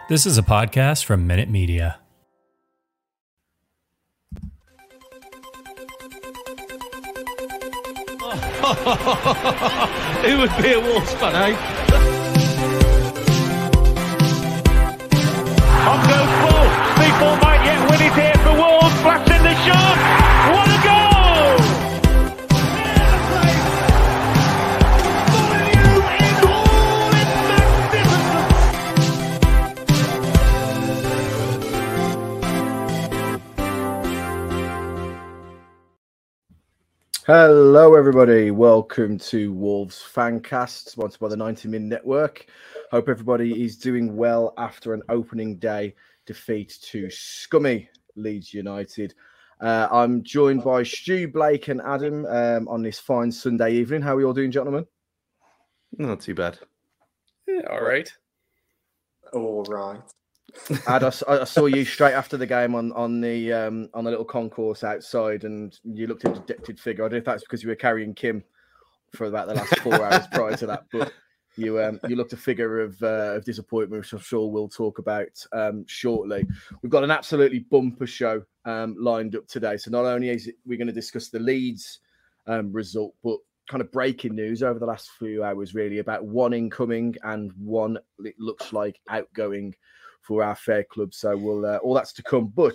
This is a podcast from Minute Media. Who would be a Wolves fan, eh? On goes Paul. People might yet win it here for Wolves. Flash in the shot. What a goal! Hello, everybody. Welcome to Wolves Fancast, sponsored by the 90 Min Network. Hope everybody is doing well after an opening day defeat to scummy Leeds United. I'm joined by Stu, Blake, and Adam on this fine Sunday evening. How are you all doing, gentlemen? Not too bad. Yeah, all right. All right. Ad, I saw you straight after the game on the little concourse outside, and you looked a dejected figure. I don't know if that's because you were carrying Kim for about the last 4 hours prior to that, but you looked a figure of disappointment, which I'm sure we'll talk about shortly. We've got an absolutely bumper show lined up today. So not only is we're going to discuss the Leeds result, but kind of breaking news over the last few hours, really, about one incoming and one, it looks like, outgoing for our fair club. So we'll all that's to come. But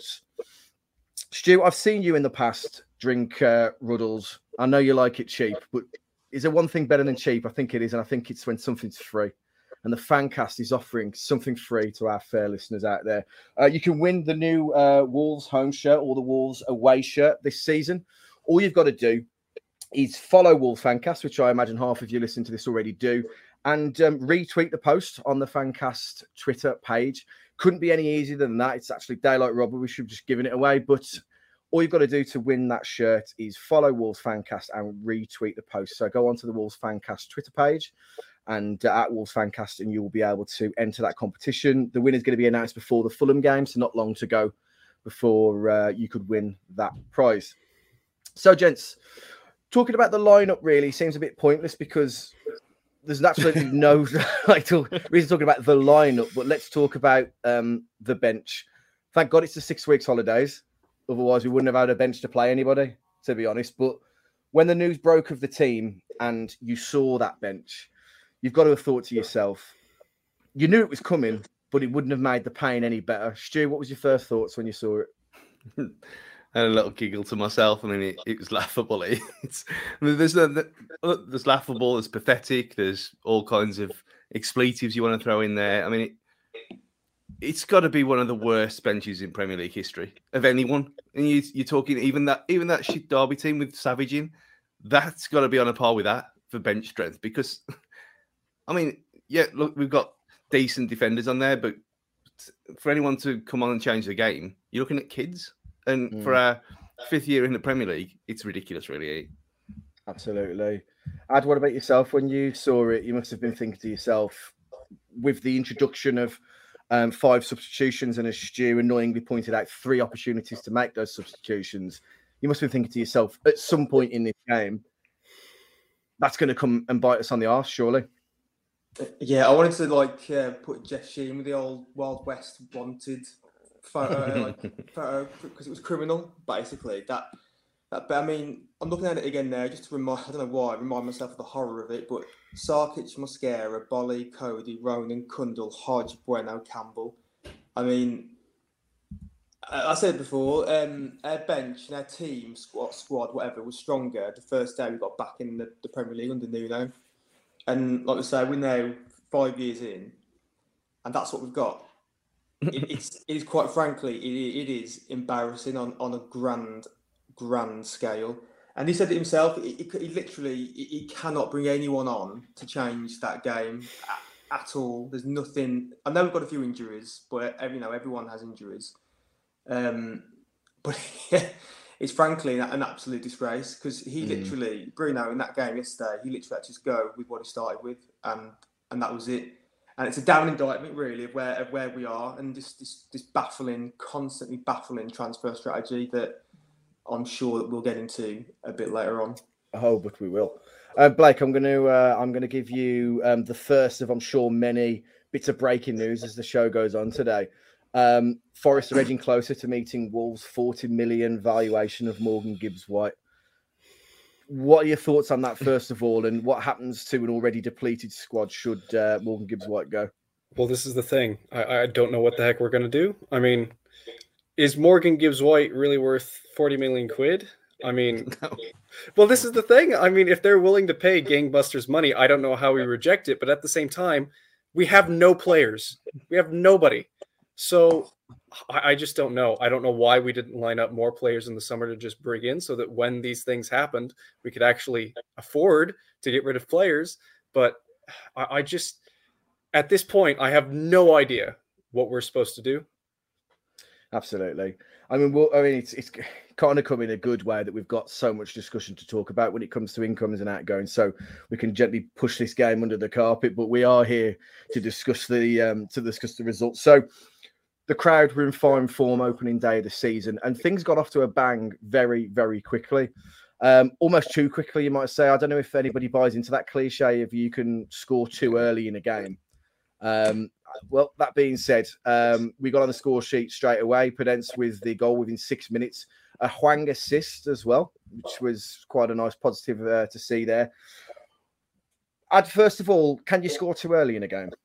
Stu, I've seen you in the past drink Ruddles. I know you like it cheap, but is there one thing better than cheap? I think it is, and I think it's when something's free. And the Fancast is offering something free to our fair listeners out there. You can win the new Wolves home shirt or the Wolves away shirt this season. All you've got to do is follow Wolves Fancast, which I imagine half of you listening to this already do, and retweet the post on the Fancast Twitter page. Couldn't be any easier than that. It's actually daylight robbery. We should have just given it away. But all you've got to do to win that shirt is follow Wolves Fancast and retweet the post. So go onto the Wolves Fancast Twitter page and at Wolves Fancast, and you will be able to enter that competition. The winner is going to be announced before the Fulham game, so not long to go before you could win that prize. So, gents, talking about the lineup really seems a bit pointless because there's absolutely no reason talking about the lineup, but let's talk about the bench. Thank God it's the 6 weeks holidays. Otherwise, we wouldn't have had a bench to play anybody, to be honest. But when the news broke of the team and you saw that bench, you've got to have thought to yourself, you knew it was coming, but it wouldn't have made the pain any better. Stu, what was your first thoughts when you saw it? I had a little giggle to myself. I mean, it was laughable. There's laughable, there's pathetic, there's all kinds of expletives you want to throw in there. I mean, it's got to be one of the worst benches in Premier League history of anyone. And you're talking even that shit Derby team with Savage in, that's got to be on a par with that for bench strength. Because, I mean, yeah, look, we've got decent defenders on there, but for anyone to come on and change the game, you're looking at kids. And for our 5th year in the Premier League, it's ridiculous, really. Absolutely. Ad, what about yourself? When you saw it, you must have been thinking to yourself, with the introduction of 5 substitutions, and as Stu annoyingly pointed out, 3 opportunities to make those substitutions, you must have been thinking to yourself, at some point in this game, that's going to come and bite us on the arse, surely. Yeah, I wanted to put Jeff Sheen with the old Wild West wanted photo because it was criminal, basically. But I mean, I'm looking at it again now just to remind myself of the horror of it. But Sarkic, Mosquera, Bolly, Cody, Ronan, Kundal, Hodge, Bueno, Campbell. I mean, I said it before, our bench and our team, squad, whatever, was stronger the first day we got back in the Premier League under Nuno. And like I say, we're now 5 years in, and that's what we've got. It is quite frankly, it is embarrassing on a grand scale. And he said it himself. He literally cannot bring anyone on to change that game at all. There's nothing. I know we've got a few injuries, but everyone has injuries. But it's frankly an absolute disgrace because he literally, Bruno, in that game yesterday, he literally had to just go with what he started with, and that was it. And it's a damn indictment, really, of where we are, and this constantly baffling transfer strategy that I'm sure that we'll get into a bit later on. Oh, but we will. Blake, I'm going to give you the first of, I'm sure, many bits of breaking news as the show goes on today. Forest are edging closer to meeting Wolves' 40 million valuation of Morgan Gibbs-White. What are your thoughts on that, first of all, and what happens to an already depleted squad should Morgan Gibbs-White go? Well, this is the thing. I don't know what the heck we're going to do. I mean, is Morgan Gibbs-White really worth 40 million quid? I mean, well, this is the thing. I mean, if they're willing to pay gangbusters money, I don't know how we reject it. But at the same time, we have no players. We have nobody. So I just don't know. I don't know why we didn't line up more players in the summer to just bring in so that when these things happened, we could actually afford to get rid of players. But I just, at this point, I have no idea what we're supposed to do. Absolutely. I mean, it's kind of come in a good way that we've got so much discussion to talk about when it comes to incomings and outgoings, so we can gently push this game under the carpet. But we are here to discuss the results. So the crowd were in fine form opening day of the season, and things got off to a bang very, very quickly. Almost too quickly, you might say. I don't know if anybody buys into that cliche if you can score too early in a game. Well, that being said, we got on the score sheet straight away. Podence with the goal within 6 minutes. A Hwang assist as well, which was quite a nice positive to see there. First of all, can you score too early in a game?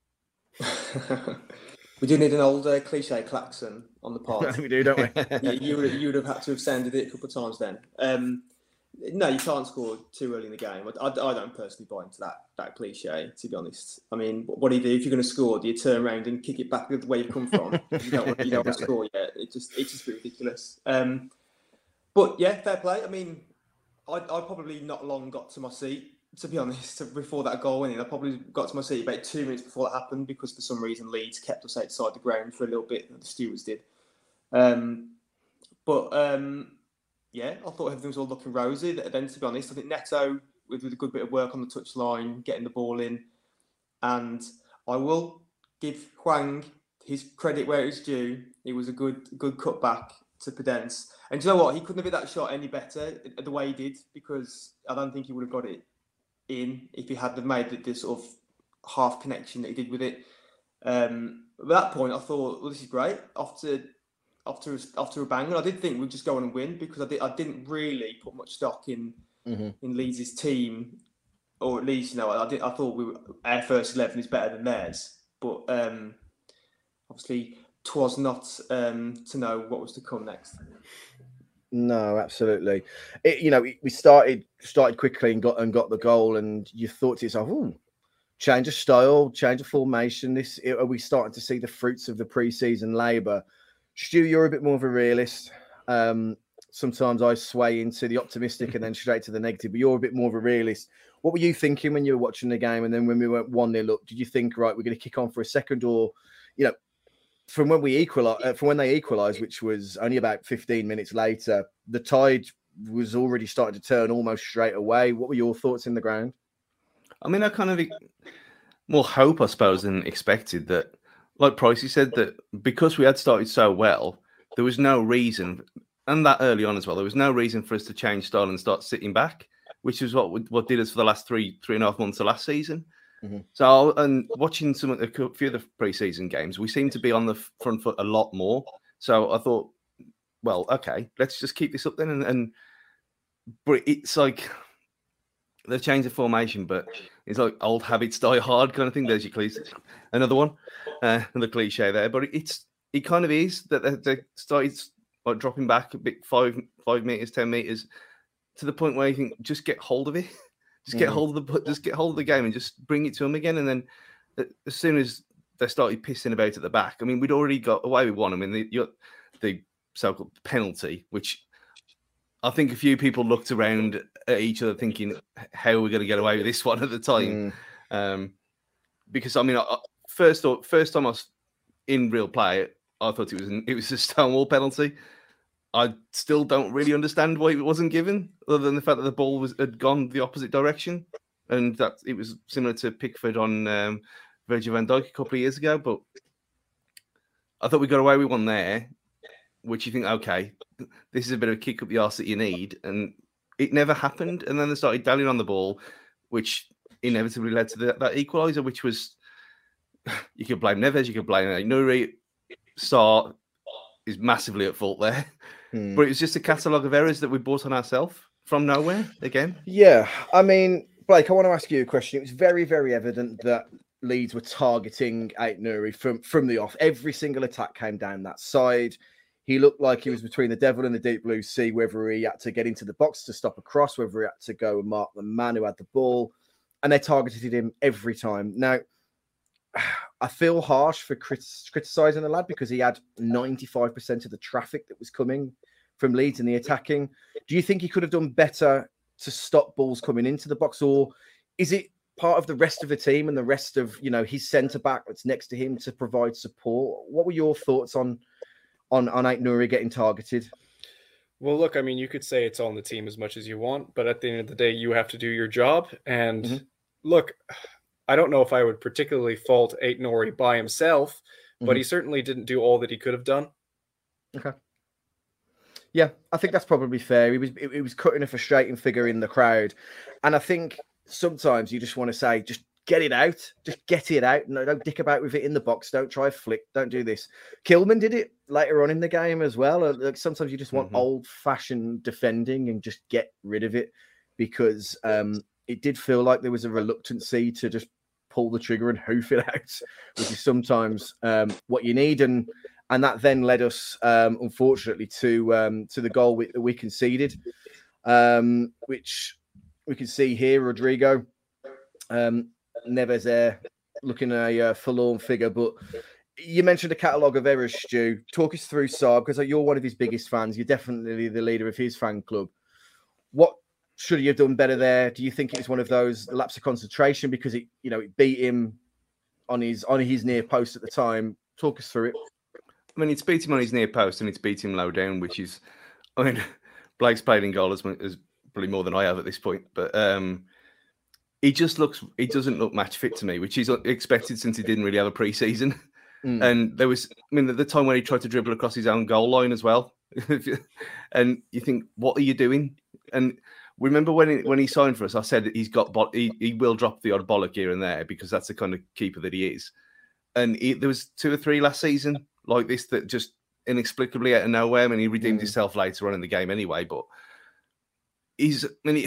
We do need an old cliche klaxon on the pod. We do, don't we? you would have had to have sounded it a couple of times then. No, you can't score too early in the game. I don't personally buy into that cliche, to be honest. I mean, what do you do if you're going to score? Do you turn around and kick it back the way you've come from? You don't want to score yet. It's just ridiculous. But yeah, fair play. I mean, I probably not long got to my seat, to be honest, before that goal went in. I probably got to my seat about 2 minutes before that happened because for some reason Leeds kept us outside the ground for a little bit, the stewards did. Yeah, I thought everything was all looking rosy. Then, to be honest, I think Neto, with a good bit of work on the touchline, getting the ball in, and I will give Hwang his credit where it's due. It was a good cutback to Podence. And do you know what? He couldn't have hit that shot any better the way he did, because I don't think he would have got it in if he had made this sort of half connection that he did with it. At that point, I thought, well, this is great. After a bang, and I did think we'd just go on and win because I didn't really put much stock in Leeds' team, or at least I thought our first 11 is better than theirs, but obviously 'twas not to know what was to come next. No, absolutely. We started quickly and got the goal, and you thought to yourself, "Oh, change of style, change of formation. Are we starting to see the fruits of the pre-season labour?" Stu, you're a bit more of a realist. Sometimes I sway into the optimistic and then straight to the negative, but you're a bit more of a realist. What were you thinking when you were watching the game? And then when we went 1-0 up, did you think, right, we're going to kick on for a second? Or, from when they equalised, which was only about 15 minutes later, the tide was already starting to turn almost straight away. What were your thoughts in the ground? I mean, I kind of more hope, I suppose, than expected that, like Pricey said, that because we had started so well, there was no reason, and that early on as well, there was no reason for us to change style and start sitting back, which is what did us for the last three and a half months of last season. Mm-hmm. So, and watching a few of the pre-season games, we seem to be on the front foot a lot more. So I thought, well, okay, let's just keep this up then. But it's like the change of formation, but it's like old habits die hard kind of thing. There's your cliche, another one, another cliche there. But it kind of is that they started like dropping back a bit, 5 meters, 10 meters, to the point where you think just get hold of it, get hold of the game and just bring it to them again. And then as soon as they started pissing about at the back, I mean, we'd already got away with one. I mean, the so-called penalty, which I think a few people looked around at each other thinking, how are we going to get away with this one at the time? Because, I mean, first time I was in real play, I thought it was a Stonewall penalty. I still don't really understand why it wasn't given, other than the fact that the ball had gone the opposite direction, and that it was similar to Pickford on Virgil van Dijk a couple of years ago. But I thought we got away with one there, which you think, okay, this is a bit of a kick up the arse that you need, and it never happened. And then they started dallying on the ball, which inevitably led to that equaliser, which was you could blame Neves, you could blame Nuri. Sarr is massively at fault there. But it was just a catalogue of errors that we brought on ourselves from nowhere again. Yeah, I mean, Blake, I want to ask you a question. It was very, very evident that Leeds were targeting Ait-Nouri from the off. Every single attack came down that side. He looked like he was between the devil and the deep blue sea, whether he had to get into the box to stop a cross, whether he had to go and mark the man who had the ball. And they targeted him every time. Now, I feel harsh for criticising the lad because he had 95% of the traffic that was coming from Leeds in the attacking. Do you think he could have done better to stop balls coming into the box? Or is it part of the rest of the team and the rest of, his centre-back that's next to him to provide support? What were your thoughts on Ait-Nouri getting targeted? Well, look, I mean, you could say it's on the team as much as you want, but at the end of the day, you have to do your job. And look, I don't know if I would particularly fault Ait-Nouri by himself, but he certainly didn't do all that he could have done. Okay. Yeah, I think that's probably fair. He was cutting a frustrating figure in the crowd. And I think sometimes you just want to say, just get it out. Just get it out. No, don't dick about with it in the box. Don't try flick. Don't do this. Kilman did it later on in the game as well. Like sometimes you just want old-fashioned defending and just get rid of it because it did feel like there was a reluctancy to just pull the trigger and hoof it out, which is sometimes what you need. And that then led us, unfortunately, to the goal we conceded, which we can see here, Rodrigo. Neves there, looking a forlorn figure. But you mentioned a catalogue of errors, Stu. Talk us through Sarr, because you're one of his biggest fans. You're definitely the leader of his fan club. What should he have done better there? Do you think it was one of those lapse of concentration because it beat him on his near post at the time? Talk us through it. I mean, it's beat him on his near post and it's beat him low down, which is, I mean, Blake's played in goal as probably more than I have at this point, but he doesn't look match fit to me, which is expected since he didn't really have a pre-season. And there was, the time when he tried to dribble across his own goal line as well. And you think, what are you doing? And remember when he signed for us, I said that he will drop the odd bollock here and there because that's the kind of keeper that he is. And there was 2 or 3 last season like this that just inexplicably out of nowhere. I mean, he redeemed himself later on in the game anyway, but he's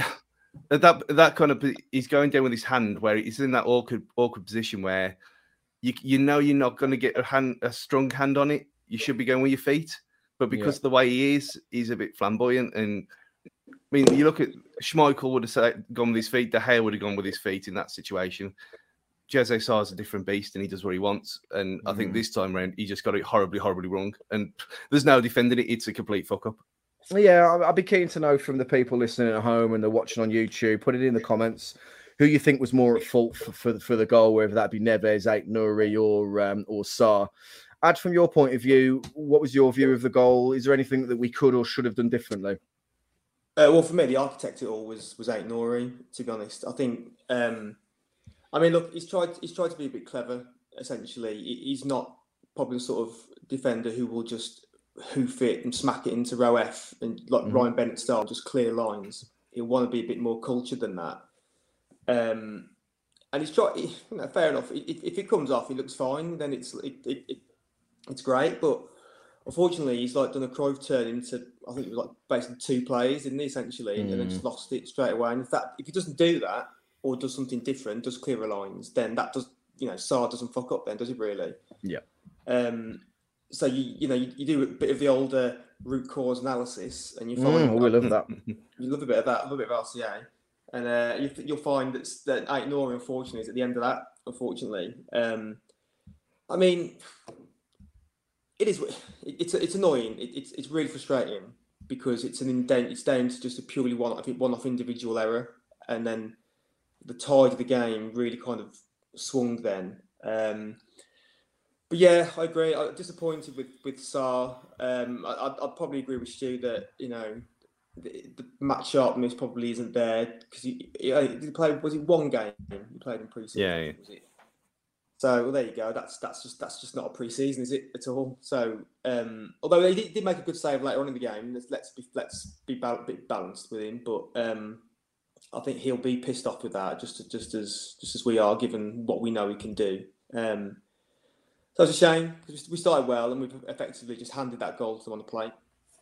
going down with his hand where he's in that awkward position where you're not going to get a strong hand on it. You should be going with your feet, but because of the way he is, he's a bit flamboyant. And I mean, you look at Schmeichel would have gone with his feet. De Gea would have gone with his feet in that situation. Jose Sarr is a different beast and he does what he wants. And I think this time around, he just got it horribly, horribly wrong. And there's no defending it. It's a complete fuck up. Yeah, I'd be keen to know from the people listening at home and they're watching on YouTube, put it in the comments, who you think was more at fault for the goal, whether that be Neves, Ait-Nouri or Sarr. Ad, from your point of view, what was your view of the goal? Is there anything that we could or should have done differently? Well, for me, the architect of it all was Ait-Nouri, to be honest. I think... look, he's tried to be a bit clever, essentially. He's not probably the sort of defender who will just hoof it and smack it into row F and like Ryan Bennett style, just clear lines. He'll want to be a bit more cultured than that. And he's tried, fair enough. If it comes off, he looks fine, then it's great. But unfortunately, he's like done a Cruyff turn into, I think it was like basically 2 plays, didn't he, essentially? And then just lost it straight away. And if he doesn't do that, or does something different, does clearer lines, then that does, Sarr doesn't fuck up then, does he really? Yeah. So you do a bit of the older root cause analysis and you find... we love that. You love a bit of that, a bit of RCA. And you'll find that Ait-Nouri, unfortunately, is at the end of that, unfortunately. It's annoying. It's really frustrating because it's down to just a purely one-off individual error. And then the tide of the game really kind of swung then. But yeah, I agree. I'm disappointed with Sarr. I'd probably agree with Stu that the match sharpness probably isn't there because he played. Was it 1 game he played in pre-season? Yeah. Was it? So there you go. That's just not a pre-season, is it at all? So although he did make a good save later on in the game, let's be a bit balanced with him, but. I think he'll be pissed off with that, just as we are, given what we know he can do. That was a shame because we started well and we've effectively just handed that goal to them on the plate.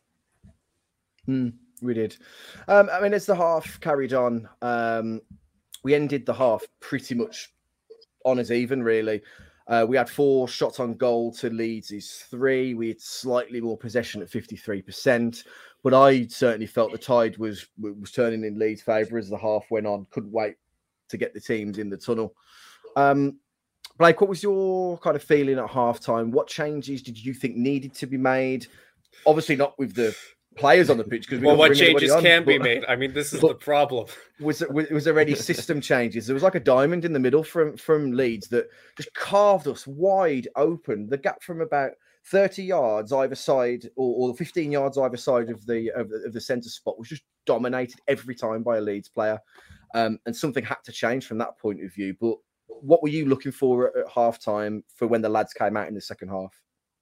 We did. I mean, as the half carried on, we ended the half pretty much on as even, really. We had 4 shots on goal to Leeds' 3. We had slightly more possession at 53%, but I certainly felt the tide was turning in Leeds' favour as the half went on. Couldn't wait to get the teams in the tunnel. Blake, what was your kind of feeling at half-time? What changes did you think needed to be made? Obviously not with the players on the pitch. Well, what changes can be made? I mean, this is the problem. Was there any system changes? There was like a diamond in the middle from Leeds that just carved us wide open. The gap from about 30 yards either side or 15 yards either side of the centre spot was just dominated every time by a Leeds player. And something had to change from that point of view. But what were you looking for at half-time for when the lads came out in the second half?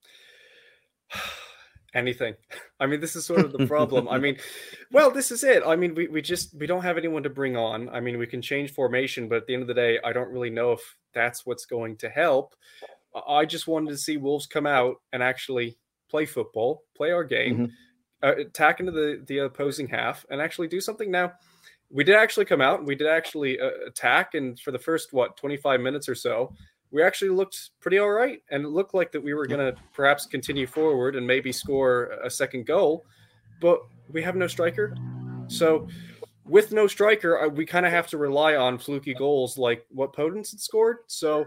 Anything. I mean, this is sort of the problem. I mean, well, this is it. I mean, we don't have anyone to bring on. I mean, we can change formation, but at the end of the day, I don't really know if that's what's going to help. I just wanted to see Wolves come out and actually play football, play our game, attack into the opposing half, and actually do something. Now, we did actually come out and we did actually attack. And for the first, 25 minutes or so, we actually looked pretty all right. And it looked like that we were going to perhaps continue forward and maybe score a second goal. But we have no striker. So with no striker, we kind of have to rely on fluky goals like what Podence had scored. So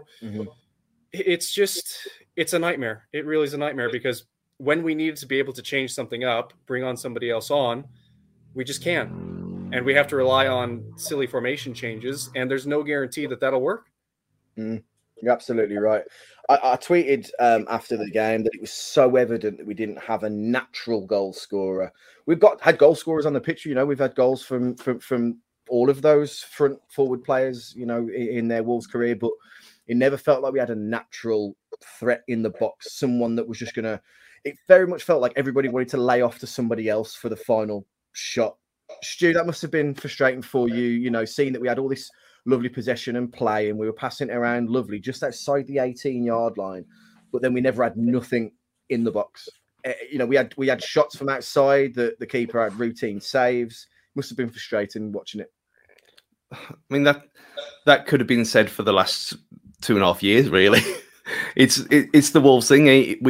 it's a nightmare. It really is a nightmare because when we needed to be able to change something up, bring on somebody else on, we just can't. And we have to rely on silly formation changes, and there's no guarantee that that'll work. You're absolutely right. I tweeted after the game that it was so evident that we didn't have a natural goal scorer. We've had goal scorers on the pitch. You know, we've had goals from all of those front forward players, you know, in their Wolves career, but it never felt like we had a natural threat in the box. Someone that was just going to. It very much felt like everybody wanted to lay off to somebody else for the final shot. Stu, that must have been frustrating for you, you know, seeing that we had all this lovely possession and play and we were passing it around lovely just outside the 18-yard line, but then we never had nothing in the box. You know, we had shots from outside, the keeper had routine saves. Must have been frustrating watching it. I mean, that could have been said for the last 2.5 years, really. It's the Wolves thing. It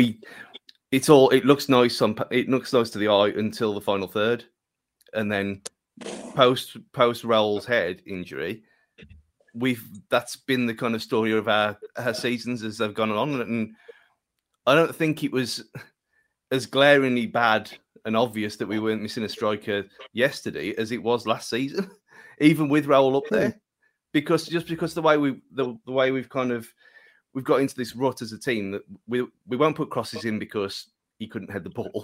looks nice to the eye until the final third. And then post Raul's head injury, that's been the kind of story of our seasons as they've gone on. And I don't think it was as glaringly bad and obvious that we weren't missing a striker yesterday as it was last season, even with Raul up there. Because the way we've got into this rut as a team that we won't put crosses in because he couldn't head the ball.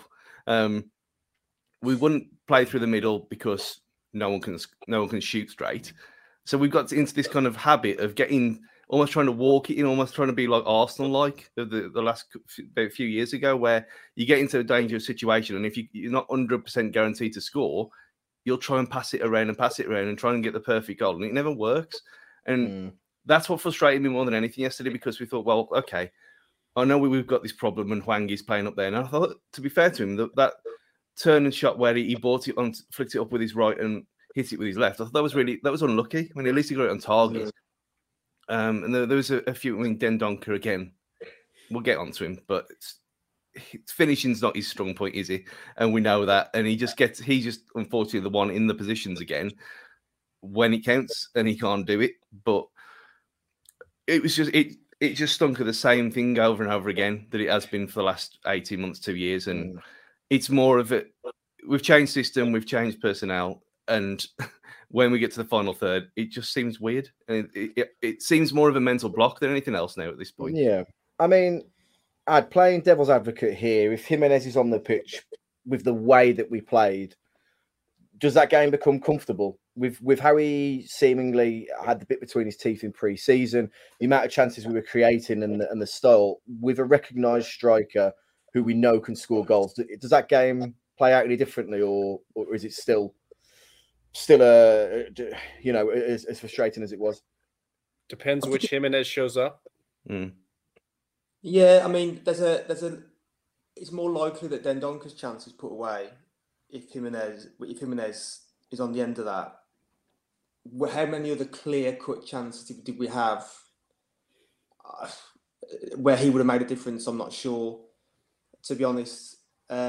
We wouldn't play through the middle because no one can shoot straight. So we've got into this kind of habit of almost trying to walk it in, almost trying to be like Arsenal-like the last few years ago, where you get into a dangerous situation, and if you're not 100% guaranteed to score, you'll try and pass it around and try and get the perfect goal, and it never works. And that's what frustrated me more than anything yesterday, because we thought, well, okay, I know we've got this problem, and Hwang is playing up there, and I thought, to be fair to him, that turn and shot where he brought it on, flicked it up with his right and hit it with his left. I thought that was unlucky. I mean, at least he got it on target. And there was a few. I mean, Dendoncker again. We'll get onto him, but finishing's not his strong point, is he? And we know that. And he's just unfortunately the one in the positions again when it counts, and he can't do it. But it was just it just stunk of the same thing over and over again that it has been for the last 18 months, 2 years, and. It's more of it. We've changed system, we've changed personnel, and when we get to the final third, it just seems weird. And it seems more of a mental block than anything else now at this point. Yeah. I mean, I'd playing devil's advocate here. If Jimenez is on the pitch with the way that we played, does that game become comfortable? With how he seemingly had the bit between his teeth in pre-season, the amount of chances we were creating and the style, with a recognised striker who we know can score goals, does that game play out any differently, or is it still as frustrating as it was? Depends which Jimenez shows up. Yeah, I mean, it's more likely that Dendonka's chance is put away if Jimenez is on the end of that. How many other clear-cut chances did we have where he would have made a difference? I'm not sure, to be honest.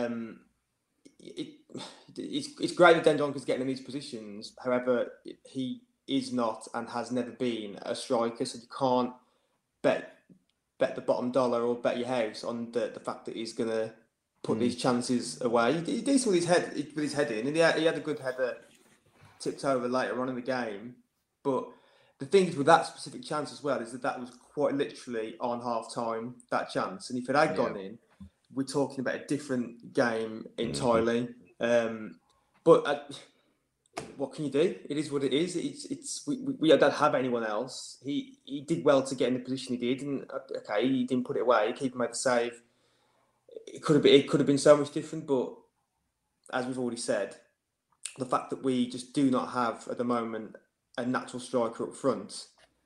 It's great that Dendonka's getting in these positions. However, he is not and has never been a striker, so you can't bet the bottom dollar or bet your house on the fact that he's going to put these chances away. He decent with his head in, and he had a good header tipped over later on in the game. But the thing is with that specific chance as well is that was quite literally on half time, that chance. And if it had gone in, we're talking about a different game entirely. But what can you do? It is what it is. We don't have anyone else. He did well to get in the position he did, and okay, he didn't put it away. Keeper made the save. It could have been so much different, but as we've already said, the fact that we just do not have at the moment a natural striker up front.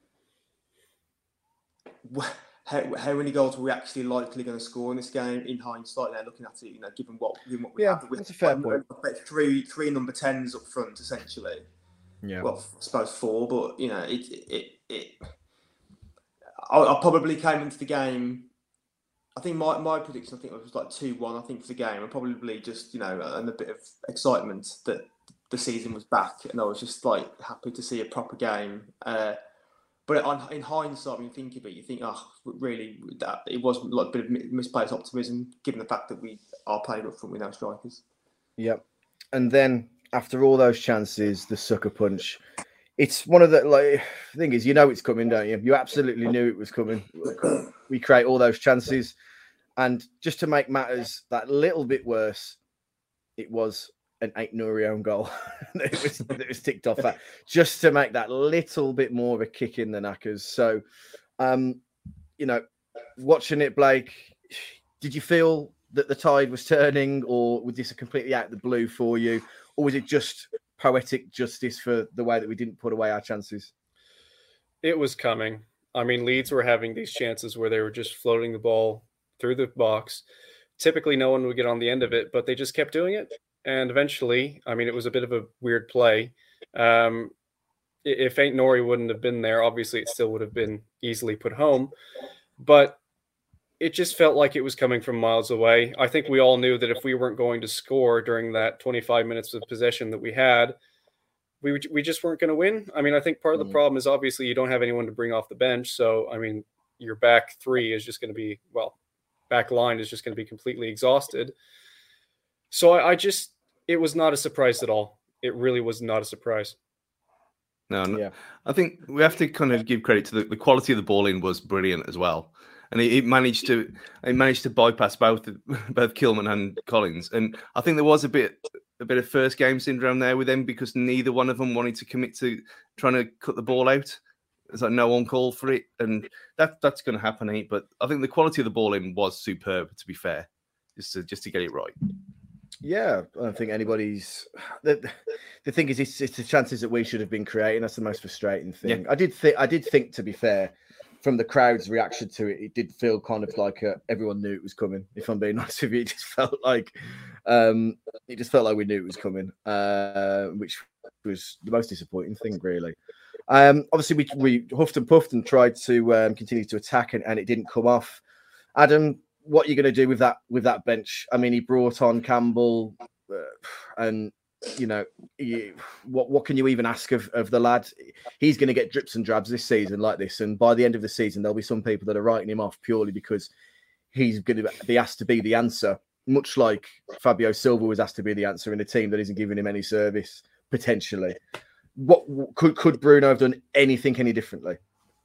How many goals were we actually likely going to score in this game? In hindsight, now looking at it, given what we have, that's a fair point. Three number 10s up front, essentially. Yeah. Well, I suppose 4, but I probably came into the game. I think my prediction, was like 2-1. I think for the game, and probably just and a bit of excitement that the season was back, and I was just like happy to see a proper game. But in hindsight, when you think of it, you think, really, that it was like a bit of misplaced optimism, given the fact that we are playing up front with no strikers. Yep. And then after all those chances, the sucker punch. It's one of the thing is, it's coming, don't you? You absolutely knew it was coming. We create all those chances, and just to make matters that little bit worse, it was an Aït-Nouri own goal. it was ticked off that just to make that little bit more of a kick in the knackers. So, watching it, Blake, did you feel that the tide was turning, or was this completely out of the blue for you, or was it just poetic justice for the way that we didn't put away our chances? It was coming. I mean, Leeds were having these chances where they were just floating the ball through the box. Typically, no one would get on the end of it, but they just kept doing it. And eventually, I mean, it was a bit of a weird play. If Aït-Nouri wouldn't have been there, obviously it still would have been easily put home. But it just felt like it was coming from miles away. I think we all knew that if we weren't going to score during that 25 minutes of possession that we had, we just weren't going to win. I mean, I think part of the problem is obviously you don't have anyone to bring off the bench. So, I mean, your back three is just going to be, back line is just going to be completely exhausted. So it was not a surprise at all. It really was not a surprise. No. Yeah. I think we have to kind of give credit to the quality of the ball in was brilliant as well. And it managed to bypass both Kilman and Collins. And I think there was a bit of first game syndrome there with them, because neither one of them wanted to commit to trying to cut the ball out. It's like no one called for it, and that's going to happen. But I think the quality of the ball in was superb, to be fair, just to get it right. Yeah, I don't think anybody's. The thing is, it's the chances that we should have been creating. That's the most frustrating thing. Yeah. I did think, to be fair, from the crowd's reaction to it, it did feel kind of like everyone knew it was coming. If I'm being honest with you, it just felt like we knew it was coming, which was the most disappointing thing, really. Obviously, we huffed and puffed and tried to continue to attack, and it didn't come off. Adam, what are you going to do with that bench? I mean, he brought on Campbell, and what can you even ask of the lad? He's going to get drips and drabs this season like this, and by the end of the season, there'll be some people that are writing him off purely because he's going to be asked to be the answer, much like Fabio Silva was asked to be the answer in a team that isn't giving him any service potentially. What could Bruno have done anything any differently?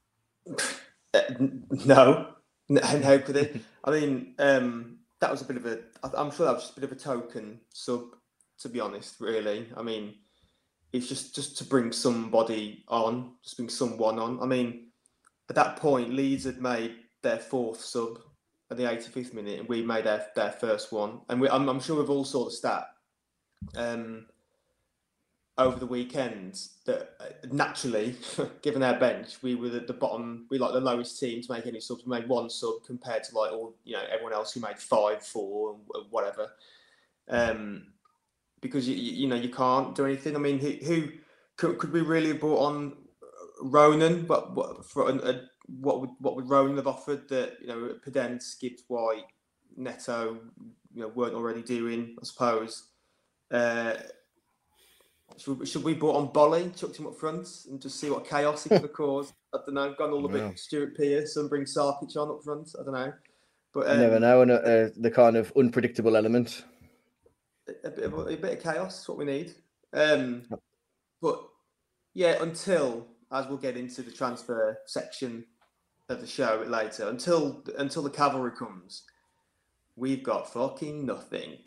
No. How could they? I mean, that was a bit of a. I'm sure that was just a bit of a token sub, to be honest. Really, I mean, it's just to bring somebody on, just bring someone on. I mean, at that point, Leeds had made their fourth sub at the 85th minute, and we made their first one. And I'm sure we've all saw the stat. over the weekend that naturally, given our bench, we were at the bottom. We like the lowest team to make any subs. We made one sub compared to like all everyone else who made 5, 4, and whatever. Because you can't do anything. I mean, who could we really have brought on Ronan? What would Ronan have offered that Podence, Gibbs White, Neto weren't already doing? I suppose. Should we brought on Bolly, chucked him up front, and just see what chaos he could have caused? I don't know. Gone all a bit Stuart Pearce and bring Sarkic on up front. I don't know. But you never know. And the kind of unpredictable element. A bit of chaos is what we need. But yeah, until, as we'll get into the transfer section of the show a bit later, until the cavalry comes, we've got fucking nothing.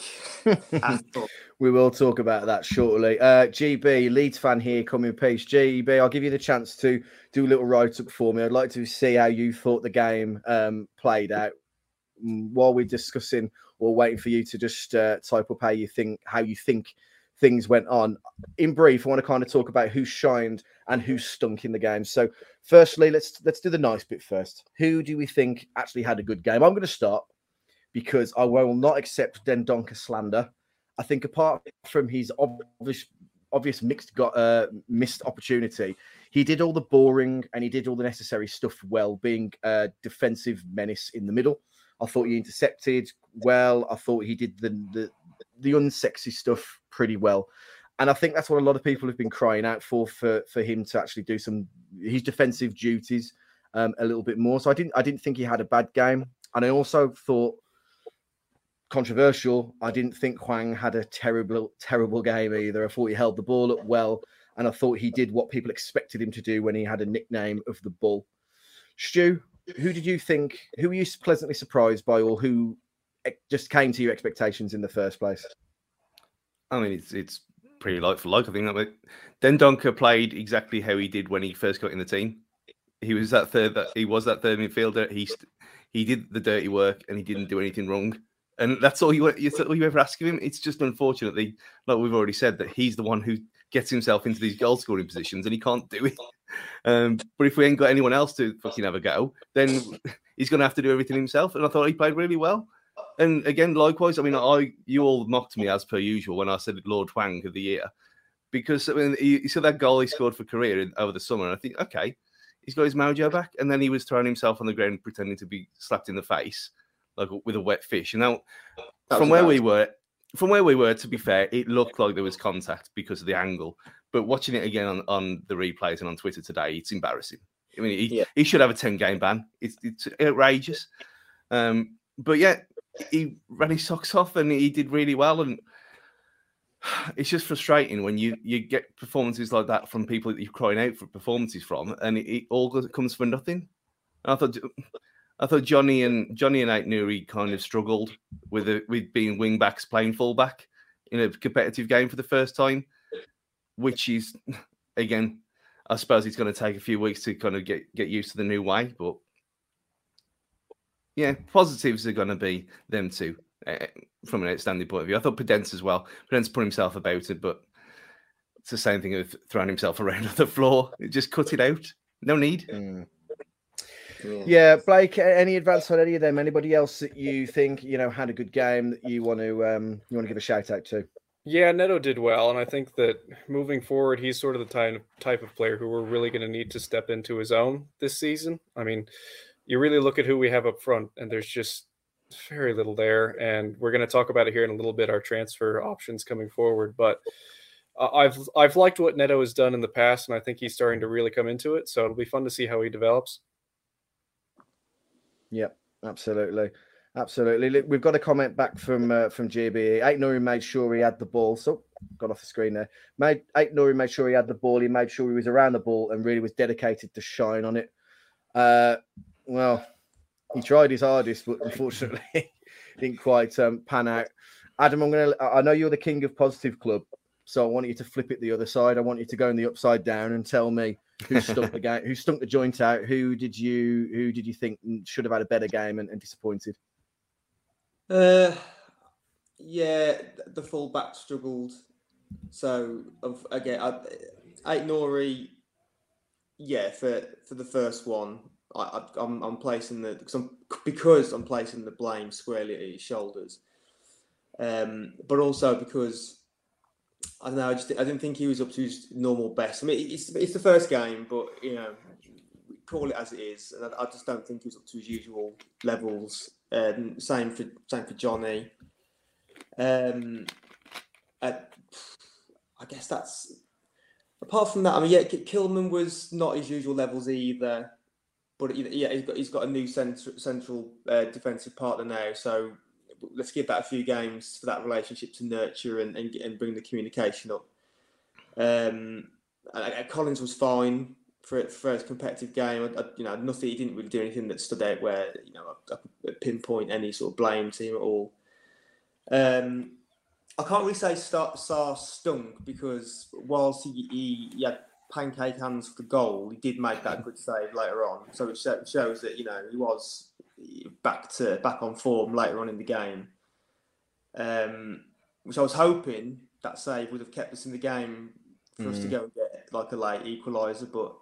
We will talk about that shortly. GB, Leeds fan here, coming piece. GB, I'll give you the chance to do a little write-up for me. I'd like to see how you thought the game played out. While we're discussing or waiting for you to just type up how you think things went on. In brief, I want to kind of talk about who shined and who stunk in the game. So firstly, let's do the nice bit first. Who do we think actually had a good game? I'm going to start because I will not accept Dendoncker slander. I think apart from his obvious missed opportunity, he did all the boring and he did all the necessary stuff well, being a defensive menace in the middle. I thought he intercepted well. I thought he did the unsexy stuff pretty well. And I think that's what a lot of people have been crying out for him to actually do his defensive duties a little bit more. So I didn't think he had a bad game. And I also thought, controversial, I didn't think Hwang had a terrible game either. I thought he held the ball up well. And I thought he did what people expected him to do when he had a nickname of the Bull. Stu, who were you pleasantly surprised by, or who just came to your expectations in the first place? I mean, it's pretty like for like. I think Dendoncker played exactly how he did when he first got in the team. He was that third midfielder. He did the dirty work and he didn't do anything wrong. And that's all you ever ask of him. It's just unfortunately, like we've already said, that he's the one who gets himself into these goal scoring positions and he can't do it. But if we ain't got anyone else to fucking have a go, then he's going to have to do everything himself. And I thought he played really well. And again, likewise, I mean, you all mocked me as per usual when I said Lord Hwang of the year, because I mean, you saw that goal he scored for Korea over the summer, and I think, okay, he's got his mojo back. And then he was throwing himself on the ground, pretending to be slapped in the face like with a wet fish. And now, from where we were, to be fair, it looked like there was contact because of the angle. But watching it again on the replays and on Twitter today, it's embarrassing. I mean, he should have a 10-game ban. It's outrageous. But yeah, he ran his socks off and he did really well. And it's just frustrating when you get performances like that from people that you're crying out for performances from, and it all comes for nothing. And I thought Johnny and Aït-Nouri kind of struggled with being wing backs playing fullback in a competitive game for the first time, which is, again, I suppose it's going to take a few weeks to kind of get used to the new way. But yeah, positives are going to be them too, from an outstanding point of view. I thought Podence as well. Podence put himself about it, but it's the same thing of throwing himself around on the floor. Just cut it out. No need. Yeah, Blake, any advance on any of them? Anybody else that you think had a good game that you want to give a shout out to? Yeah, Neto did well, and I think that moving forward, he's sort of the type of player who we're really going to need to step into his own this season. I mean, you really look at who we have up front, and there's just very little there. And we're going to talk about it here in a little bit, our transfer options coming forward. But I've liked what Neto has done in the past, and I think he's starting to really come into it. So it'll be fun to see how he develops. Yep, absolutely. Absolutely. We've got a comment back from GB. Aït-Nouri made sure he had the ball. So, got off the screen there. Aït-Nouri made sure he had the ball. He made sure he was around the ball and really was dedicated to shine on it. Well, he tried his hardest, but unfortunately didn't quite pan out. Adam, I know you're the king of positive club, so I want you to flip it the other side. I want you to go in the upside down and tell me who stunk the game, who stunk the joint out. Who did you think should have had a better game and disappointed? Yeah, the fullback struggled So again, Aït-Nouri, yeah, for the first one, I'm placing because I'm placing the blame squarely at his shoulders, but also because I don't know. I didn't think he was up to his normal best. I mean, it's the first game, but call it as it is, and I just don't think he was up to his usual levels. Same for Johnny. I guess that's apart from that. I mean, yeah, Kilman was not his usual levels either, but yeah, he's got a new central defensive partner now. So let's give that a few games for that relationship to nurture and bring the communication up. Collins was fine for his competitive game. Nothing. He didn't really do anything that stood out where I could pinpoint any sort of blame to him at all. I can't really say Sarr stunk because whilst he had pancake hands for the goal, he did make that good save later on. So it shows that he was back on form later on in the game. Which I was hoping that save would have kept us in the game for us to go and get like a late equaliser, but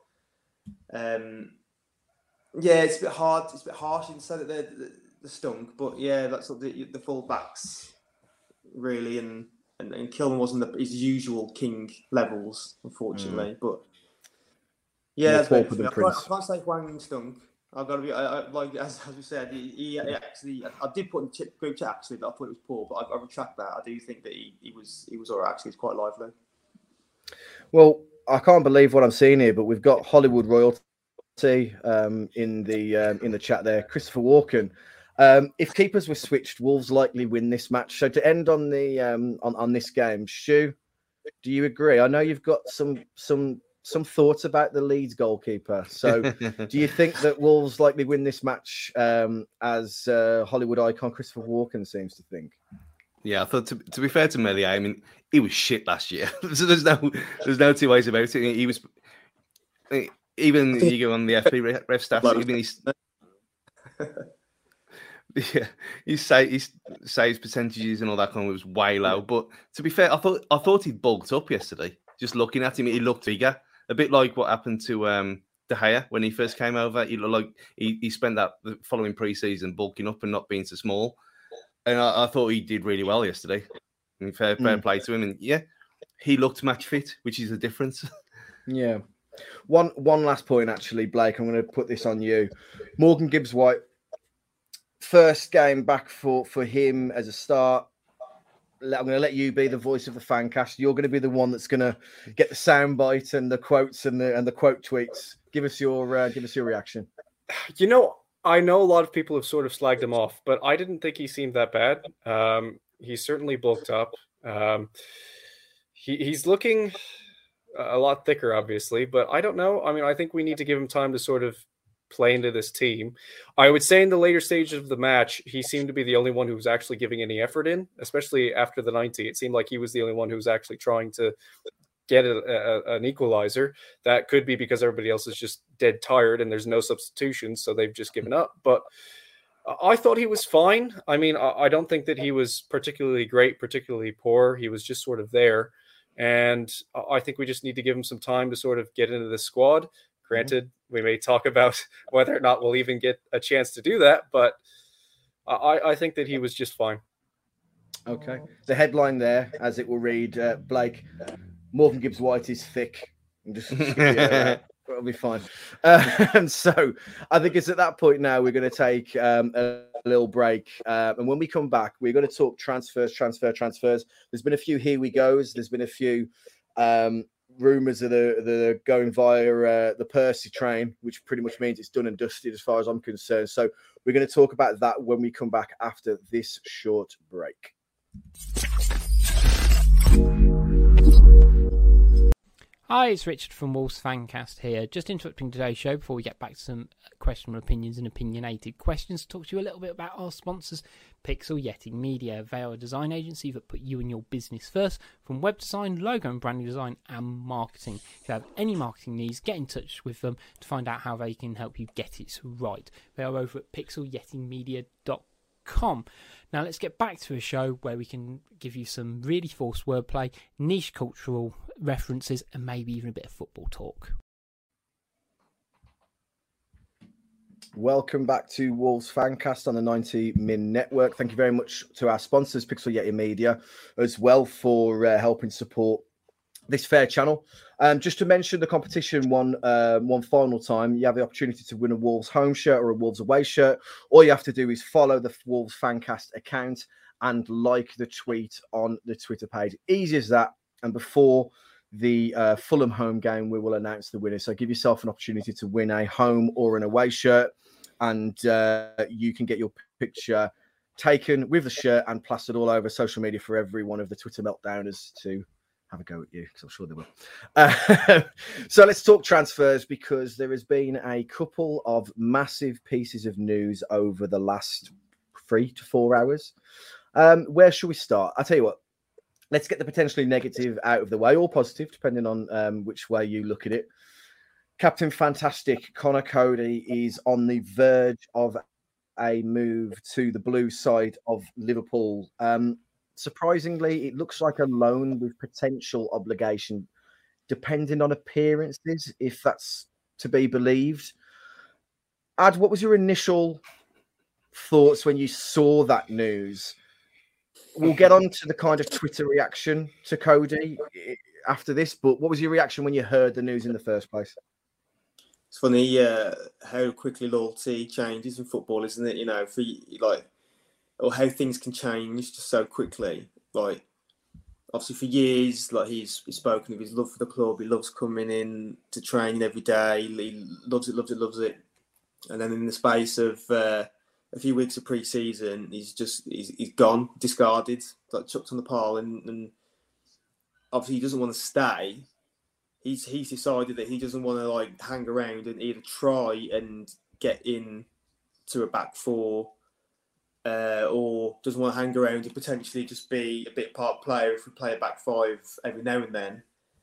yeah, it's a bit hard. It's a bit harsh to say that they're stunk, but yeah, that's what the full backs. Really, and Kilman wasn't his usual king levels, unfortunately. But yeah, that's very I can't say Hwang stunk. I've got to be like as we said. He actually, I did put in the group chat actually, but I thought it was poor. But I retract that. I do think that he was alright. Actually, he's quite lively. Well, I can't believe what I'm seeing here, but we've got Hollywood royalty in the chat there. Christopher Walken. If keepers were switched, Wolves likely win this match. So to end on the on this game, Shu, do you agree? I know you've got some thoughts about the Leeds goalkeeper. So do you think that Wolves likely win this match as Hollywood icon Christopher Walken seems to think? Yeah, I thought to be fair to Meslier, I mean, he was shit last year. So there's no two ways about it. He was even you go on the FP ref stats. Even he's. Yeah, his saves percentages and all that kind of was way low. But to be fair, I thought he bulked up yesterday. Just looking at him, he looked bigger, a bit like what happened to De Gea when he first came over. He looked like he spent the following pre-season bulking up and not being so small. And I thought he did really well yesterday. And fair play to him. And yeah, he looked match fit, which is a difference. Yeah. One last point actually, Blake. I'm going to put this on you. Morgan Gibbs-White. First game back for him as a start. I'm going to let you be the voice of the fan cast. You're going to be the one that's going to get the soundbite and the quotes and the quote tweets. Give us your reaction. I know a lot of people have sort of slagged him off, but I didn't think he seemed that bad. He certainly bulked up. He's looking a lot thicker, obviously, but I don't know. I mean, I think we need to give him time to sort of play into this team. I would say in the later stages of the match, he seemed to be the only one who was actually giving any effort in, especially after the 90. It seemed like he was the only one who was actually trying to get an equalizer. That could be because everybody else is just dead tired and there's no substitutions, so they've just given up. But I thought he was fine. I mean, I don't think that he was particularly great, particularly poor. He was just sort of there. And I think we just need to give him some time to sort of get into the squad. Granted, we may talk about whether or not we'll even get a chance to do that, but I think that he was just fine. Okay. The headline there, as it will read, Blake, Morgan Gibbs-White is thick. It'll be fine. And so I think it's at that point now we're going to take a little break. And when we come back, we're going to talk transfers. There's been a few here we goes. There's been a few rumours that are going via the Percy train, which pretty much means it's done and dusted as far as I'm concerned. So we're going to talk about that when we come back after this short break. Hi, it's Richard from Wolves Fancast here. Just interrupting today's show before we get back to some questionable opinions and opinionated questions. Talk to you a little bit about our sponsors, Pixel Yeti Media. They are a design agency that put you and your business first, from web design, logo and branding design, and marketing. If you have any marketing needs, get in touch with them to find out how they can help you get it right. They are over at pixelyetimedia.com. gmail.com. Now let's get back to a show where we can give you some really forced wordplay, niche cultural references, and maybe even a bit of football talk. Welcome back to Wolves Fancast on the 90 Min Network. Thank you very much to our sponsors, Pixel Yeti Media, as well for helping support this fair channel. Just to mention the competition one final time, you have the opportunity to win a Wolves home shirt or a Wolves away shirt. All you have to do is follow the Wolves Fancast account and like the tweet on the Twitter page. Easy as that. And before the Fulham home game, we will announce the winner. So give yourself an opportunity to win a home or an away shirt, and you can get your picture taken with the shirt and plastered all over social media for every one of the Twitter meltdowners to have a go at you, because I'm sure they will. So let's talk transfers, because there has been a couple of massive pieces of news over the last 3 to 4 hours. Where should we start? I'll tell you what. Let's get the potentially negative out of the way, or positive, depending on which way you look at it. Captain Fantastic Connor Cody is on the verge of a move to the blue side of Liverpool. Surprisingly, it looks like a loan with potential obligation, depending on appearances, if that's to be believed. Ad, what was your initial thoughts when you saw that news? We'll get on to the kind of Twitter reaction to Cody after this, but what was your reaction when you heard the news in the first place? It's funny how quickly loyalty changes in football, isn't it? You know, for like, or how things can change just so quickly. Like, obviously for years, like he's spoken of his love for the club. He loves coming in to training every day. He loves it. And then in the space of a few weeks of pre-season, he's gone, discarded, like chucked on the pile, and obviously he doesn't want to stay. He's decided that he doesn't want to like hang around and either try and get in to a back four, or doesn't want to hang around and potentially just be a bit part player if we play a back five every now and then.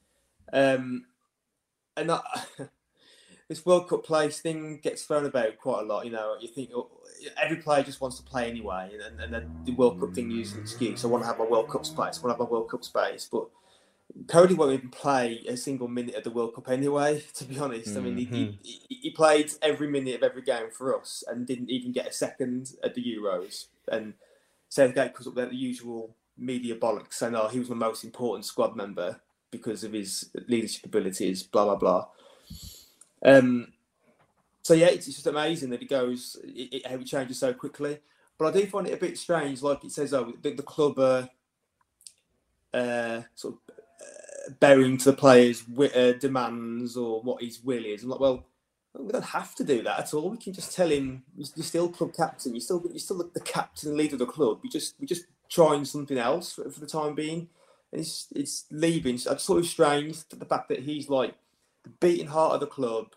And this World Cup place thing gets thrown about quite a lot. You know, you think every player just wants to play anyway, and then the World Cup thing uses an excuse. I want to have my World Cup space. But Cody won't even play a single minute of the World Cup anyway, to be honest. Mm-hmm. I mean, he played every minute of every game for us and didn't even get a second at the Euros. And Southgate puts up there the usual media bollocks, saying, oh, he was the most important squad member because of his leadership abilities, blah, blah, blah. So, yeah, it's just amazing that it goes, how it changes so quickly. But I do find it a bit strange, like it says, the club sort of bowing to the players' demands or what his will is. I'm like, well, we don't have to do that at all. We can just tell him you're still club captain. You're still the captain and leader of the club. We're just trying something else for the time being, and it's leaving. So it's sort of strange the fact that he's like the beating heart of the club.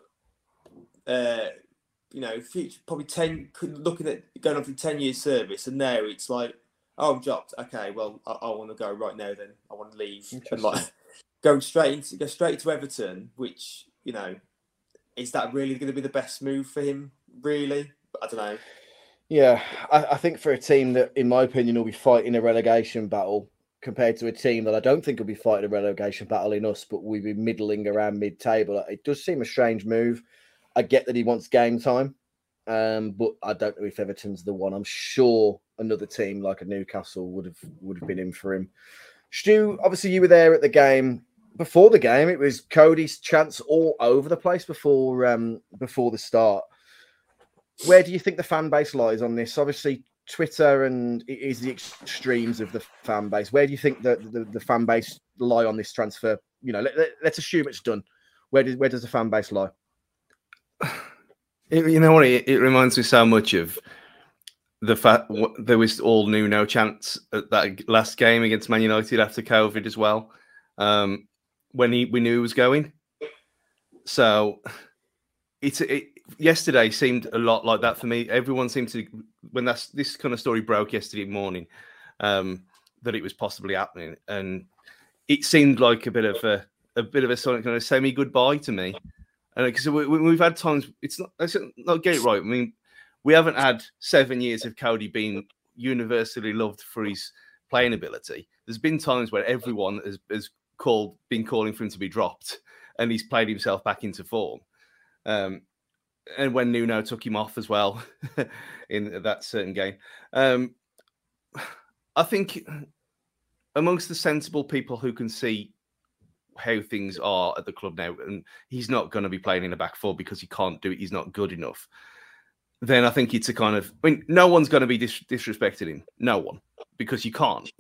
You know, future, probably 10, looking at going on for 10 years service, and now it's like, oh, I'm dropped. Okay, well, I want to go right now. Then I want to leave, and like go straight to Everton. Which, you know, is that really going to be the best move for him? Really, I don't know. Yeah, I think for a team that, in my opinion, will be fighting a relegation battle, compared to a team that I don't think will be fighting a relegation battle in us, but we'll be middling around mid-table. It does seem a strange move. I get that he wants game time, but I don't know if Everton's the one. I'm sure another team like a Newcastle would have been in for him. Stu, obviously you were there at the game. Before the game, it was Cody's chance all over the place before the start. Where do you think the fan base lies on this? Obviously, Twitter and it is the extremes of the fan base. Where do you think the fan base lie on this transfer? You know, let's assume it's done. Where does the fan base lie? You know what? It reminds me so much of the fact there was all no chance at that last game against Man United after COVID as well. When we knew he was going. So yesterday seemed a lot like that for me. Everyone seemed to, when this kind of story broke yesterday morning, that it was possibly happening, and it seemed like a bit of a sort of kind of semi goodbye to me. And because we've had times, let's not get it right. I mean, we haven't had 7 years of Cody being universally loved for his playing ability. There's been times where everyone has been calling for him to be dropped, and he's played himself back into form. And when Nuno took him off as well in that certain game, I think amongst the sensible people who can see how things are at the club now, and he's not going to be playing in a back four because he can't do it, he's not good enough, then I think it's a kind of, I mean, no one's going to be disrespecting him. No one. Because you can't.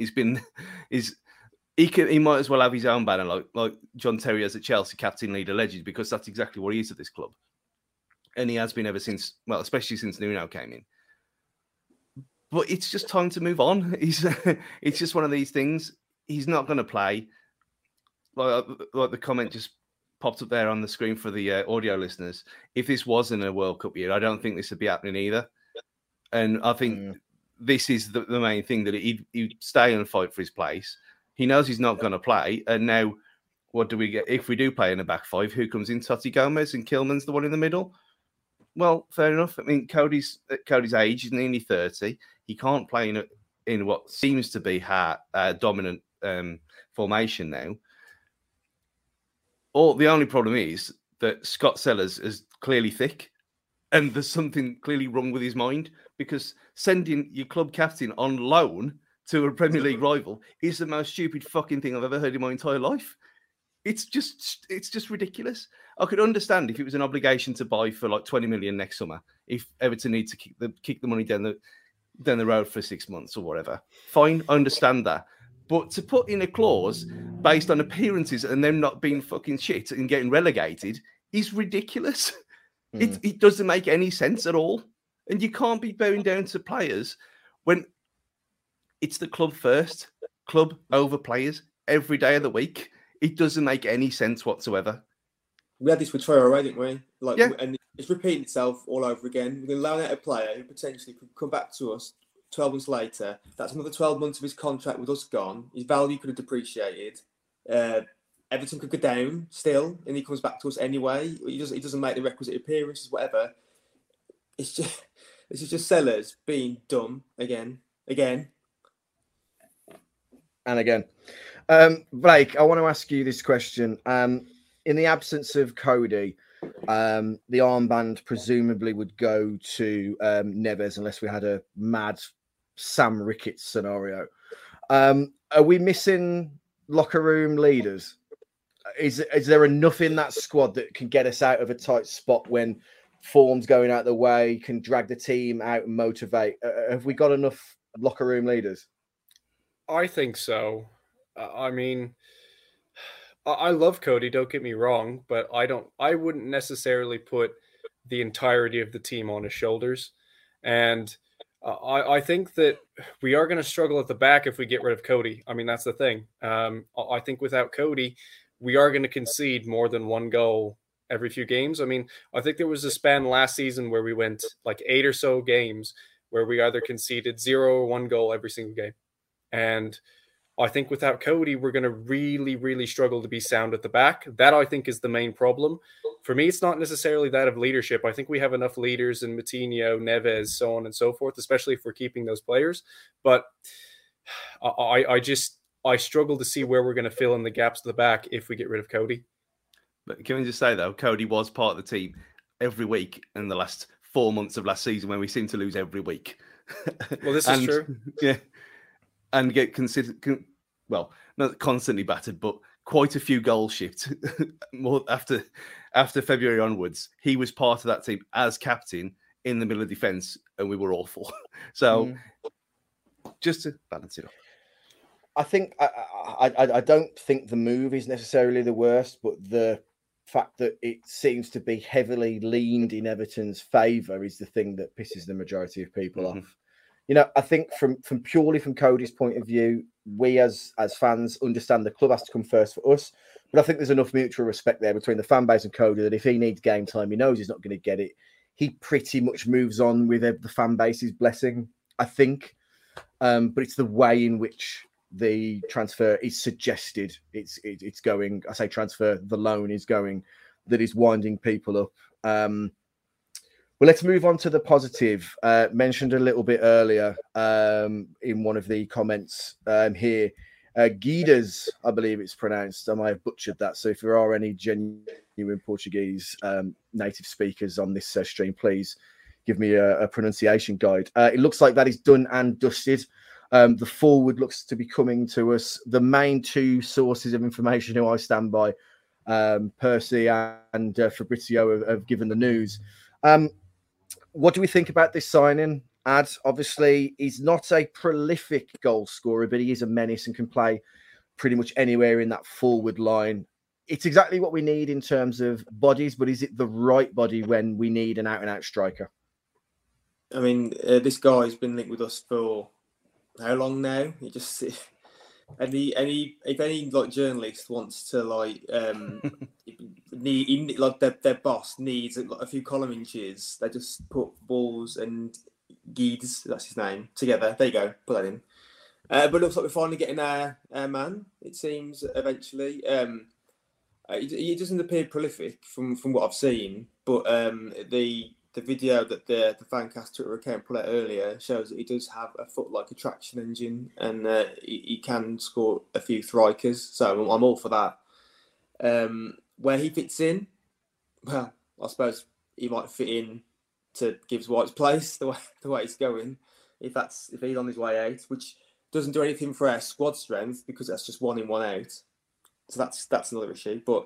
He might as well have his own banner like John Terry has at Chelsea, captain, leader, legend, because that's exactly what he is at this club. And he has been ever since, well, especially since Nuno came in. But it's just time to move on. It's just one of these things. He's not going to play. Like the comment just popped up there on the screen for the audio listeners. If this wasn't a World Cup year, I don't think this would be happening either. And I think this is the main thing, that he'd stay and fight for his place. He knows he's not going to play. And now, what do we get? If we do play in a back five, who comes in? Totti Gomez, and Kilman's the one in the middle? Well, fair enough. I mean, Cody's age, he's nearly 30. He can't play in what seems to be dominant formation now. The only problem is that Scott Sellers is clearly thick, and there's something clearly wrong with his mind, because sending your club captain on loan to a Premier League rival is the most stupid fucking thing I've ever heard in my entire life. It's just ridiculous. I could understand if it was an obligation to buy for like 20 million next summer, if Everton need to kick the money down the road for 6 months or whatever. Fine, I understand that. But to put in a clause based on appearances and them not being fucking shit and getting relegated is ridiculous. It doesn't make any sense at all. And you can't be bowing down to players when it's the club first, club over players every day of the week. It doesn't make any sense whatsoever. We had this with Traore, didn't we? And it's repeating itself all over again. We're going to loan out a player who potentially could come back to us 12 months later. That's another 12 months of his contract with us gone. His value could have depreciated. Everton could go down still, and he comes back to us anyway. He doesn't make the requisite appearances, whatever. This is just Sellers being dumb again. And again. Blake, I want to ask you this question. In the absence of Cody, the armband presumably would go to Neves unless we had a mad Sam Ricketts scenario. Are we missing locker room leaders? Is there enough in that squad that can get us out of a tight spot when form's going out the way, can drag the team out and motivate? Have we got enough locker room leaders? I think so. I mean, I love Cody, don't get me wrong, but I wouldn't necessarily put the entirety of the team on his shoulders. And I think that we are going to struggle at the back if we get rid of Cody. I mean, that's the thing. I think without Cody, we are going to concede more than one goal every few games. I mean, I think there was a span last season where we went like 8 or so games where we either conceded 0 or 1 goal every single game. And I think without Cody, we're going to really, really struggle to be sound at the back. That, I think, is the main problem. For me, it's not necessarily that of leadership. I think we have enough leaders in Moutinho, Neves, so on and so forth, especially if we're keeping those players. But I struggle to see where we're going to fill in the gaps at the back if we get rid of Cody. But can we just say, though, Cody was part of the team every week in the last 4 months of last season when we seemed to lose every week. Well, this is true. Yeah. And get considered, well, not constantly battered, but quite a few goals shipped more after February onwards. He was part of that team as captain in the middle of defence, and we were awful. So just to balance it up. I think I don't think the move is necessarily the worst, but the fact that it seems to be heavily leaned in Everton's favour is the thing that pisses the majority of people off. You know, I think from purely from Cody's point of view, we as fans understand the club has to come first for us. But I think there's enough mutual respect there between the fan base and Cody that if he needs game time, he knows he's not going to get it. He pretty much moves on with the fan base's blessing, I think. But it's the way in which the transfer is suggested. It's going. I say transfer. The loan is going. That is winding people up. Well, let's move on to the positive. Mentioned a little bit earlier in one of the comments here. Guedes, I believe it's pronounced. I might have butchered that. So if there are any genuine Portuguese native speakers on this stream, please give me a pronunciation guide. It looks like that is done and dusted. The forward looks to be coming to us. The main two sources of information who I stand by, Percy and Fabrizio, have given the news. What do we think about this signing? Obviously, he's not a prolific goal scorer, but he is a menace and can play pretty much anywhere in that forward line. It's exactly what we need in terms of bodies, but is it the right body when we need an out-and-out striker? I mean, this guy's been linked with us for how long now? He just if any like journalist wants to like need like their boss needs like a few column inches, they just put Balls and Guedes, that's his name, together. There you go, put that in. But it looks like we're finally getting our man. It seems eventually. He doesn't appear prolific from what I've seen, but the video that the Fancast Twitter account put out earlier shows that he does have a foot-like attraction engine, and he can score a few strikers. So I'm all for that. Where he fits in, well, I suppose he might fit in to Gibbs White's place the way it's going. If he's on his way out, which doesn't do anything for our squad strength because that's just 1 in 1 out. So that's another issue. But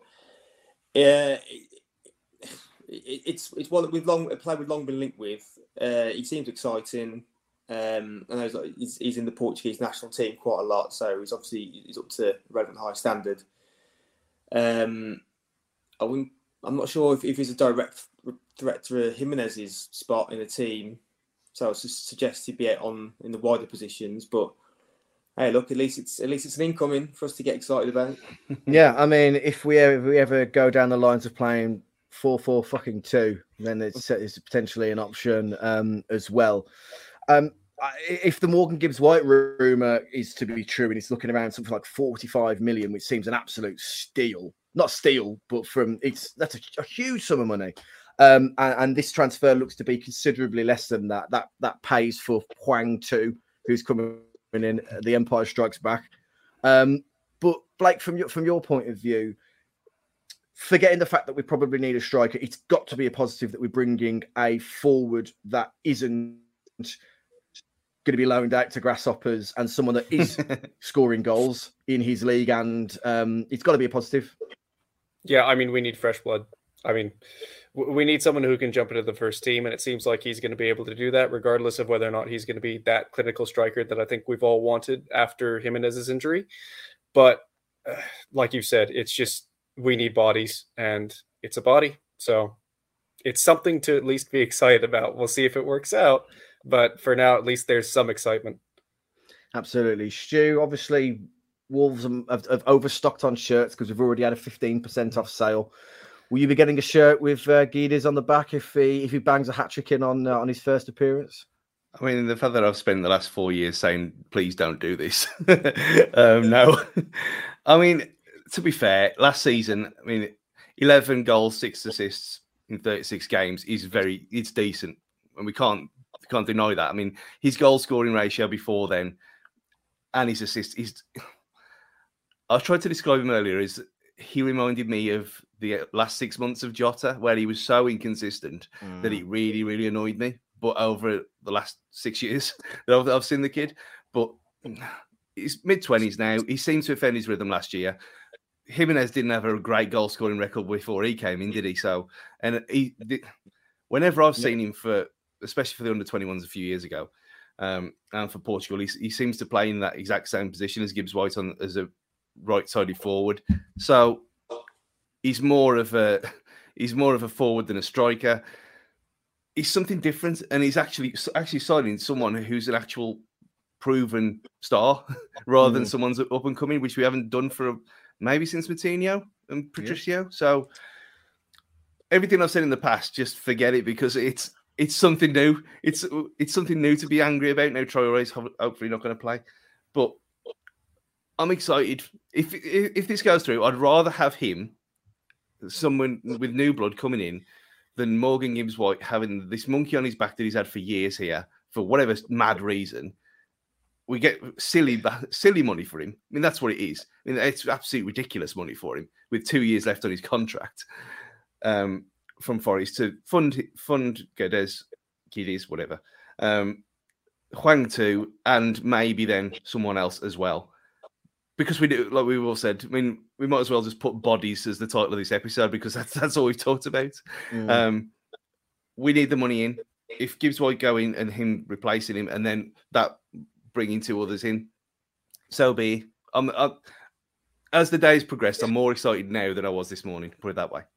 it's one that we've long been linked with. He seems exciting. I know he's in the Portuguese national team quite a lot, so he's up to relevant high standard. I'm not sure if he's a direct threat to Jimenez's spot in the team, so I was just suggest he'd be in the wider positions. But hey, look, at least it's an incoming for us to get excited about. Yeah, I mean, if we ever go down the lines of playing 4-4-2, then it's potentially an option as well. If the Morgan Gibbs White rumor is to be true, and it's looking around something like 45 million, which seems an absolute steal. Not steal, but that's a huge sum of money. And this transfer looks to be considerably less than that. That pays for Hwang Tu, who's coming in. The Empire Strikes Back. But Blake, from your point of view, forgetting the fact that we probably need a striker, it's got to be a positive that we're bringing a forward that isn't going to be loaned out to grasshoppers and someone that is scoring goals in his league, and it's got to be a positive. Yeah, I mean, we need fresh blood. I mean, we need someone who can jump into the first team, and it seems like he's going to be able to do that, regardless of whether or not he's going to be that clinical striker that I think we've all wanted after Jimenez's injury. But like you said, it's just we need bodies, and it's a body. So it's something to at least be excited about. We'll see if it works out. But for now, at least there's some excitement. Absolutely. Stu, obviously, Wolves have overstocked on shirts because we've already had a 15% off sale. Will you be getting a shirt with Guedes on the back if he bangs a hat-trick in on his first appearance? I mean, the fact that I've spent the last 4 years saying, please don't do this. No. I mean, to be fair, last season, 11 goals, 6 assists in 36 games it's decent. And we can't deny that. I mean, his goal scoring ratio before then and his assists, I tried to describe him earlier, is he reminded me of the last 6 months of Jota, where he was so inconsistent that it really, really annoyed me. But over the last 6 years that I've seen the kid, but he's mid-20s now. He seems to have found his rhythm last year. Jimenez didn't have a great goal-scoring record before he came in, did he? So, and whenever I've seen him especially for the under-21s a few years ago, and for Portugal, he seems to play in that exact same position as Gibbs White as a right-sided forward. So he's more of a forward than a striker. He's something different, and he's actually signing someone who's an actual proven star rather than someone's up and coming, which we haven't done for maybe since Moutinho and Patricio. Yeah. So everything I've said in the past, just forget it, because it's something new. It's something new to be angry about. Now Traore's hopefully not going to play, but I'm excited. If this goes through, I'd rather have him, someone with new blood coming in, than Morgan Gibbs White having this monkey on his back that he's had for years here for whatever mad reason. We get silly money for him. I mean, that's what it is. I mean, it's absolutely ridiculous money for him with 2 years left on his contract from Forest to fund Guedes, whatever. Hwang too, and maybe then someone else as well. Because we do, like we've all said, I mean, we might as well just put bodies as the title of this episode because that's all we've talked about. We need the money in. If Gibbs White going and him replacing him, and then that bringing two others in, so be. As the days progressed, I'm more excited now than I was this morning. Put it that way.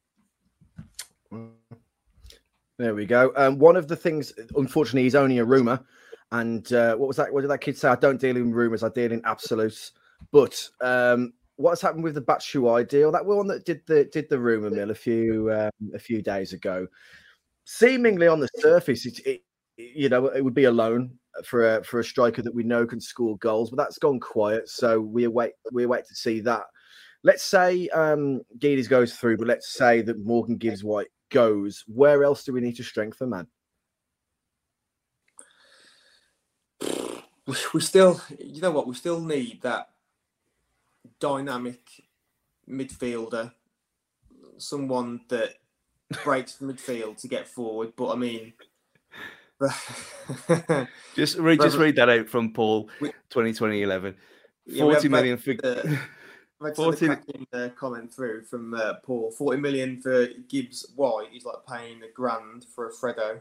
There we go. One of the things, unfortunately, is only a rumor. And what was that? What did that kid say? I don't deal in rumors. I deal in absolutes. But what's happened with the Batshuayi deal? That one that did the rumor mill a few days ago. Seemingly on the surface, it would be a loan for a striker that we know can score goals, but that's gone quiet. So we wait to see that. Let's say Guedes goes through, but let's say that Morgan Gibbs White goes. Where else do we need to strengthen, man? We still, we still need that dynamic midfielder, someone that breaks the midfield to get forward. But I mean, just read that out from Paul, 2011. 40 million for. I've a comment through from Paul. 40 million for Gibbs White is like paying $1,000 for a Fredo.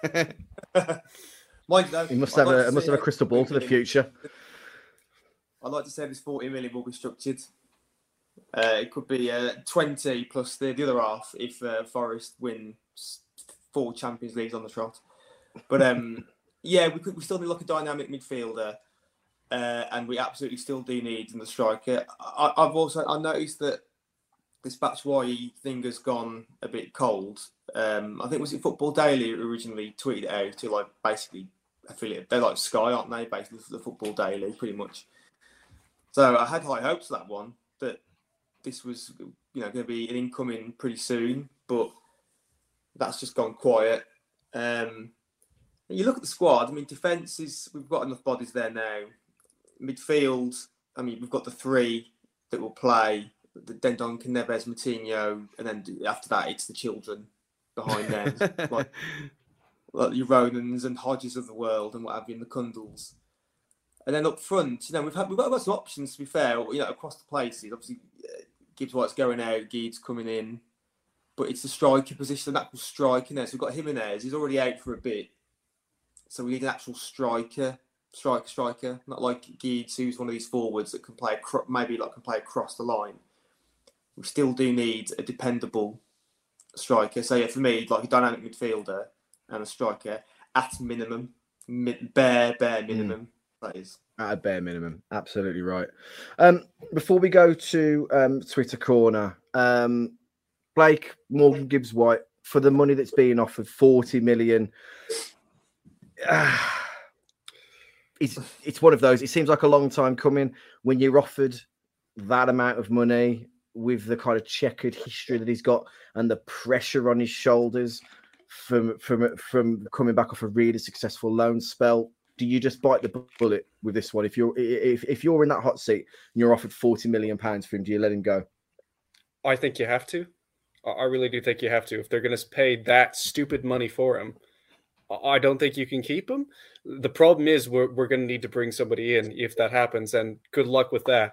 He must have a crystal ball to the future. I'd like to say this 40 million will be structured. It could be 20 plus the other half if Forest win 4 Champions Leagues on the trot. But we still need like a dynamic midfielder. And we absolutely still do need the striker. I noticed that this Batshuayi thing has gone a bit cold. I think was it Football Daily originally tweeted it out to like basically affiliate. They're like Sky, aren't they? Basically, the Football Daily, pretty much. So I had high hopes for that one that this was going to be an incoming pretty soon, but that's just gone quiet. You look at the squad. I mean, defence we've got enough bodies there now. Midfield, I mean, we've got the 3 that will play, the Dendon, Neves, Moutinho, and then after that, it's the children behind them, like your Ronans and Hodges of the world and what have you, and the Cundles. And then up front, we've got some options, to be fair, across the places. Obviously, Gibbs White's going out, Guedes coming in, but it's the striker position, an actual striker there. So we've got Jimenez, he's already out for a bit, so we need an actual striker, not like Guedes, who's one of these forwards that can play across the line. We still do need a dependable striker. So for me, like a dynamic midfielder and a striker at minimum, bare minimum. That is at a bare minimum. Absolutely right. Before we go to Twitter corner, Blake, Morgan Gibbs White, for the money that's being offered, 40 million. It's one of those. It seems like a long time coming when you're offered that amount of money with the kind of checkered history that he's got and the pressure on his shoulders from coming back off a really successful loan spell. Do you just bite the bullet with this one? If you're in that hot seat and you're offered £40 million for him, do you let him go? I think you have to. I really do think you have to. If they're going to pay that stupid money for him, I don't think you can keep him. The problem is we're going to need to bring somebody in if that happens, and good luck with that.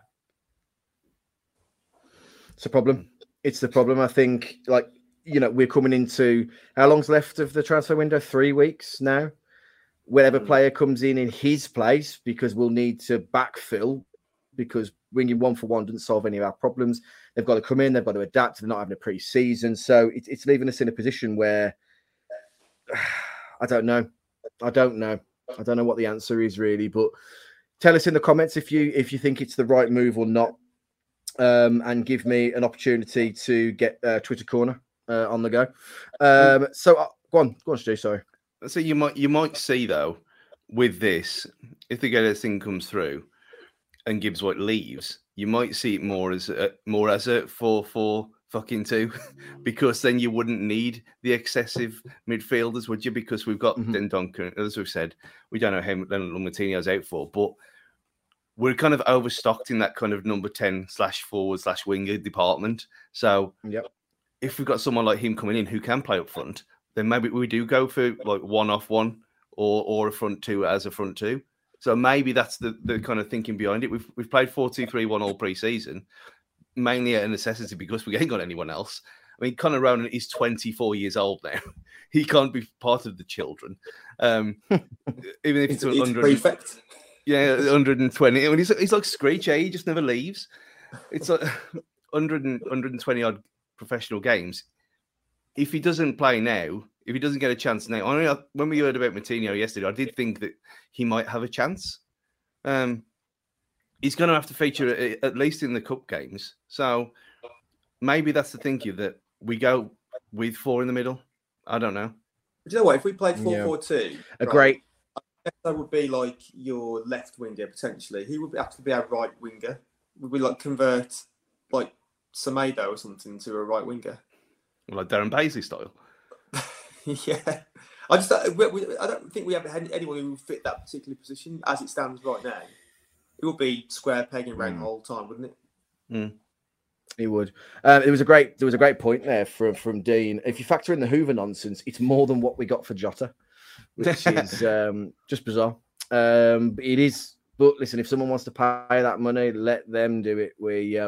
It's a problem. It's the problem. I think, we're coming into how long's left of the transfer window? 3 weeks now. Whatever player comes in his place, because we'll need to backfill, because bringing 1-for-1 doesn't solve any of our problems. They've got to come in. They've got to adapt. They're not having a pre-season, so it's leaving us in a position where I don't know. I don't know what the answer is really, but tell us in the comments if you think it's the right move or not, and give me an opportunity to get Twitter corner on the go. So go on, Stu. Sorry. So you might see though with this, if the Guedes thing comes through and Gibbs White leaves, you might see it more as a 4-4 fucking two, because then you wouldn't need the excessive midfielders, would you? Because we've got Dendoncker, as we've said, we don't know how long Martinez's out for, but we're kind of overstocked in that kind of number 10/forward/winger department. So if we've got someone like him coming in who can play up front, then maybe we do go for like 1-off-1 or a front two as a front two. So maybe that's the kind of thinking behind it. We've played 4-2-3-1 all pre-season, mainly a necessity because we ain't got anyone else. I mean, Conor Ronan is 24 years old now. He can't be part of the children. Even if it's 100, prefect. Yeah, 120. I mean, he's like Screech, eh? He just never leaves. It's like 120 odd professional games. If he doesn't play now, if he doesn't get a chance now, I mean, when we heard about Moutinho yesterday, I did think that he might have a chance. He's going to have to feature at least in the cup games. So maybe that's the thinking, that we go with 4 in the middle. I don't know. But you know what? If we played 4-4-2, that would be like your left winger potentially. He would have to be our right winger. Would we like convert like Semedo or something to a right winger? Like Darren Paisley style. Yeah. I don't think we have anyone who would fit that particular position as it stands right now. It would be square peg and round hole time, wouldn't it? It would. There was a great point there from Dean. If you factor in the Hoover nonsense, it's more than what we got for Jota, which is just bizarre. It is. But listen, if someone wants to pay that money, let them do it.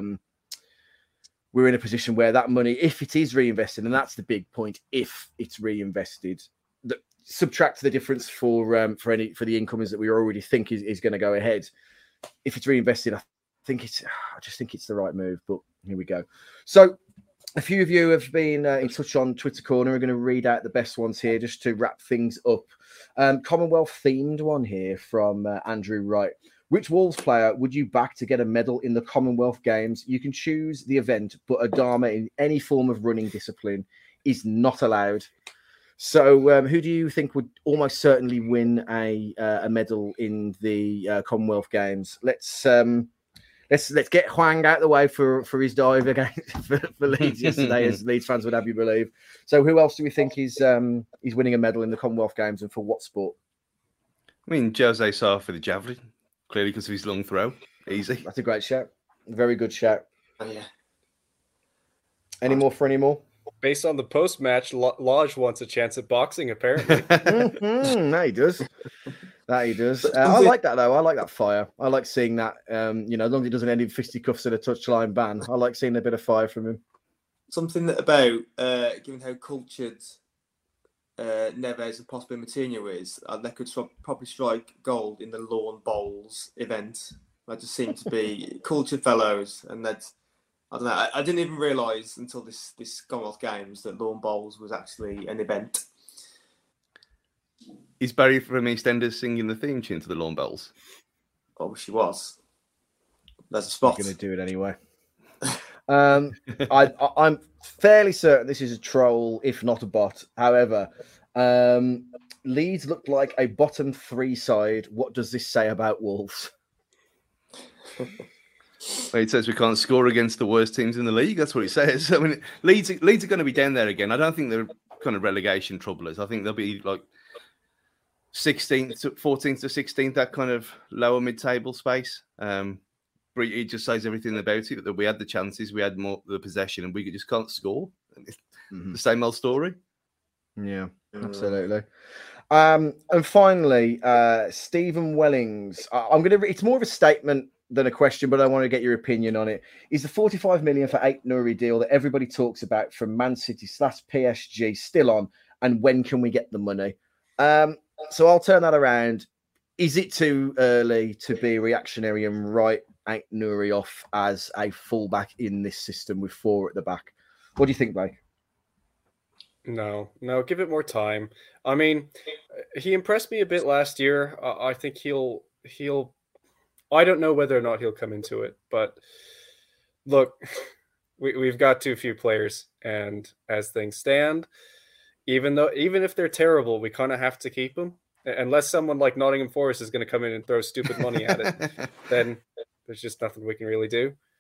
We're in a position where that money, if it is reinvested, and that's the big point, if it's reinvested, subtract the difference for the incomings that we already think is going to go ahead. If it's reinvested, I just think it's the right move. But here we go. So a few of you have been in touch on Twitter Corner. We're going to read out the best ones here just to wrap things up. Commonwealth themed one here from Andrew Wright. Which Wolves player would you back to get a medal in the Commonwealth Games? You can choose the event, but Adama in any form of running discipline is not allowed. So who do you think would almost certainly win a medal in the Commonwealth Games? Let's get Hwang out of the way for his dive against for Leeds yesterday, as Leeds fans would have you believe. So who else do we think is winning a medal in the Commonwealth Games, and for what sport? I mean, Jose Sarr for the javelin, clearly because of his long throw. Easy. That's a great shout. Very good shout. Oh, yeah. Any more? Based on the post-match, Lodge wants a chance at boxing, apparently. That he does. I like that, though. I like that fire. I like seeing that, as long as it doesn't end in fisticuffs and a touchline ban. I like seeing a bit of fire from him. Something about, given how cultured Neves and possibly Moutinho is, they could probably strike gold in the lawn bowls event. They just seem to be cultured fellows, and that's, I don't know. I didn't even realise until this Commonwealth Games that lawn bowls was actually an event. Is Barry from EastEnders singing the theme tune to the lawn bowls? I wish he was. There's a spot. I'm going to do it anyway. I'm fairly certain this is a troll, if not a bot. However, Leeds looked like a bottom 3 side. What does this say about Wolves? It says we can't score against the worst teams in the league. That's what it says. I mean, Leeds are going to be down there again. I don't think they're kind of relegation troublers. I think they'll be like 16th, 14th to 16th, that kind of lower mid-table space. It just says everything about it, that we had the chances, we had more the possession, and we just can't score. The same old story. Yeah, absolutely. And finally, Stephen Wellings. It's more of a statement than a question, but I want to get your opinion on it. Is the 45 million for Aït-Nouri deal that everybody talks about from Man City / PSG still on? And when can we get the money? So I'll turn that around. Is it too early to be reactionary and write Aït-Nouri off as a fullback in this system with 4 at the back? What do you think, Blake? No, give it more time. I mean, he impressed me a bit last year. I think he'll. I don't know whether or not he'll come into it, but look, we've got too few players, and as things stand, even if they're terrible, we kind of have to keep them. Unless someone like Nottingham Forest is going to come in and throw stupid money at it, then there's just nothing we can really do.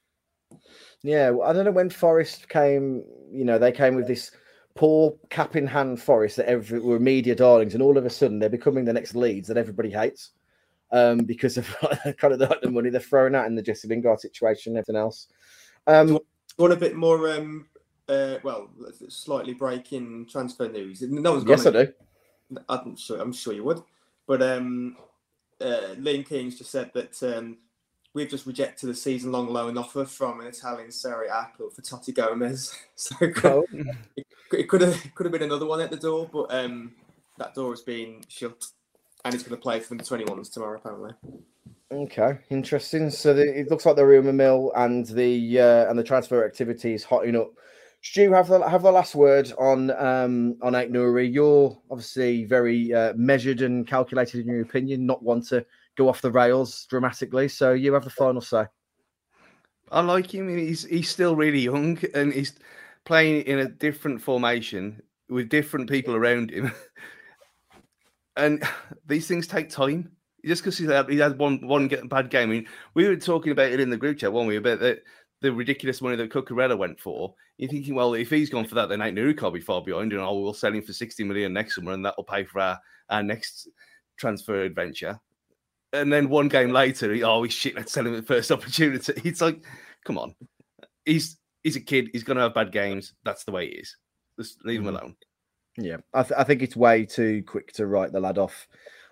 Yeah, well, I don't know when Forest came. They came with this poor cap in hand Forest that were media darlings, and all of a sudden they're becoming the next Leeds that everybody hates because of kind of the money they're throwing out in the Jesse Lingard situation and everything else. Do you want a bit more? Slightly breaking transfer news. No one's yes, I do. I'm sure you would. But Liam King's just said that we've just rejected a season-long loan offer from an Italian Serie A club for Totti Gomez. So it could have been another one at the door, but that door has been shut, and he's going to play for the 21s tomorrow, apparently. Okay, interesting. So it looks like the rumour mill and the transfer activity is hotting up. Stu, have the last word on Aït-Nouri. You're obviously very measured and calculated in your opinion, not one to go off the rails dramatically. So you have the final say. I like him. He's still really young and he's playing in a different formation with different people around him. And these things take time. Just because he had one bad game. I mean, we were talking about it in the group chat, weren't we? About the ridiculous money that Cucurella went for. You're thinking, well, if he's gone for that, then Aït-Nouri can't be far behind. And we'll sell him for 60 million next summer, and that'll pay for our next transfer adventure. And then one game later, shit, let's sell him at the first opportunity. It's like, come on. He's a kid. He's going to have bad games. That's the way he is. Just leave him alone. Yeah, I think it's way too quick to write the lad off.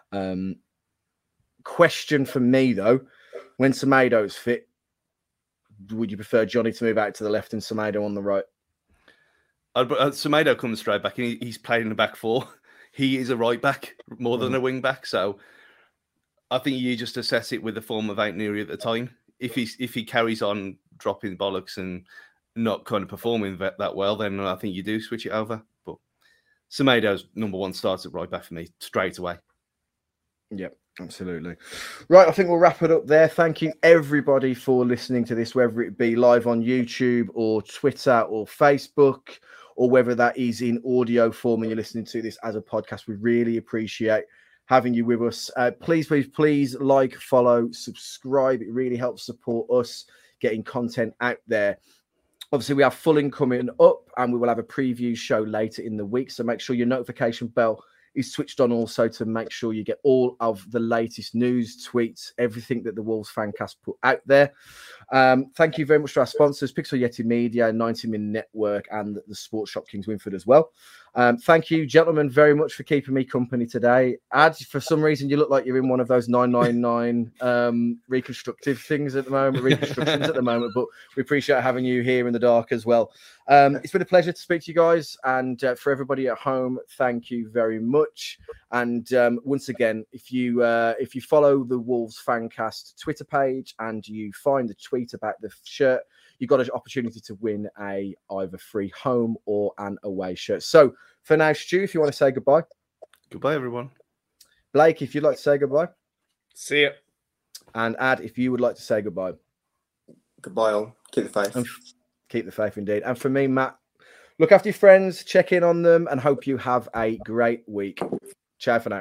Question for me, though, when Semedo's fit, would you prefer Johnny to move out to the left and Semedo on the right? Semedo comes straight back, and he's played in the back four. He is a right back more than a wing back. So I think you just assess it with the form of Aït-Nouri at the time. If he carries on dropping bollocks and not kind of performing that well, then I think you do switch it over. But Semedo's number one starts at right back for me straight away. Yep. Absolutely. Right, I think we'll wrap it up there. Thank you, everybody, for listening to this, whether it be live on YouTube or Twitter or Facebook, or whether that is in audio form and you're listening to this as a podcast. We really appreciate having you with us. Please like, follow, subscribe. It really helps support us getting content out there. Obviously, we have Fulham coming up, and we will have a preview show later in the week. So make sure your notification bell is switched on also to make sure you get all of the latest news, tweets, everything that the Wolves Fancast put out there. Thank you very much to our sponsors, Pixel Yeti Media, 90 Min Network, and the Sports Shop Kings Winford as well. Thank you, gentlemen, very much for keeping me company today. Ad, for some reason, you look like you're in one of those 999 reconstructions at the moment, but we appreciate having you here in the dark as well. It's been a pleasure to speak to you guys, and for everybody at home, thank you very much. And once again, if you follow the Wolves Fancast Twitter page and you find the tweet about the shirt, you've got an opportunity to win either free home or an away shirt. So for now, Stu, if you want to say goodbye. Goodbye, everyone. Blake, if you'd like to say goodbye. See ya. And Ad, if you would like to say goodbye. Goodbye, all. Keep the faith. Keep the faith, indeed. And for me, Matt, look after your friends, check in on them, and hope you have a great week. Ciao for now.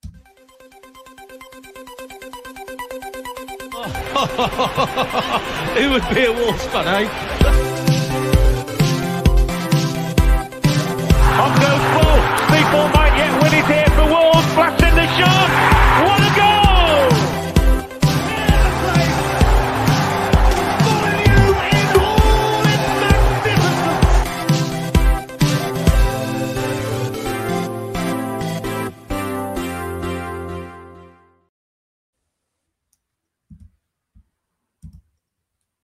Who would be a Wolves fan, eh? On goes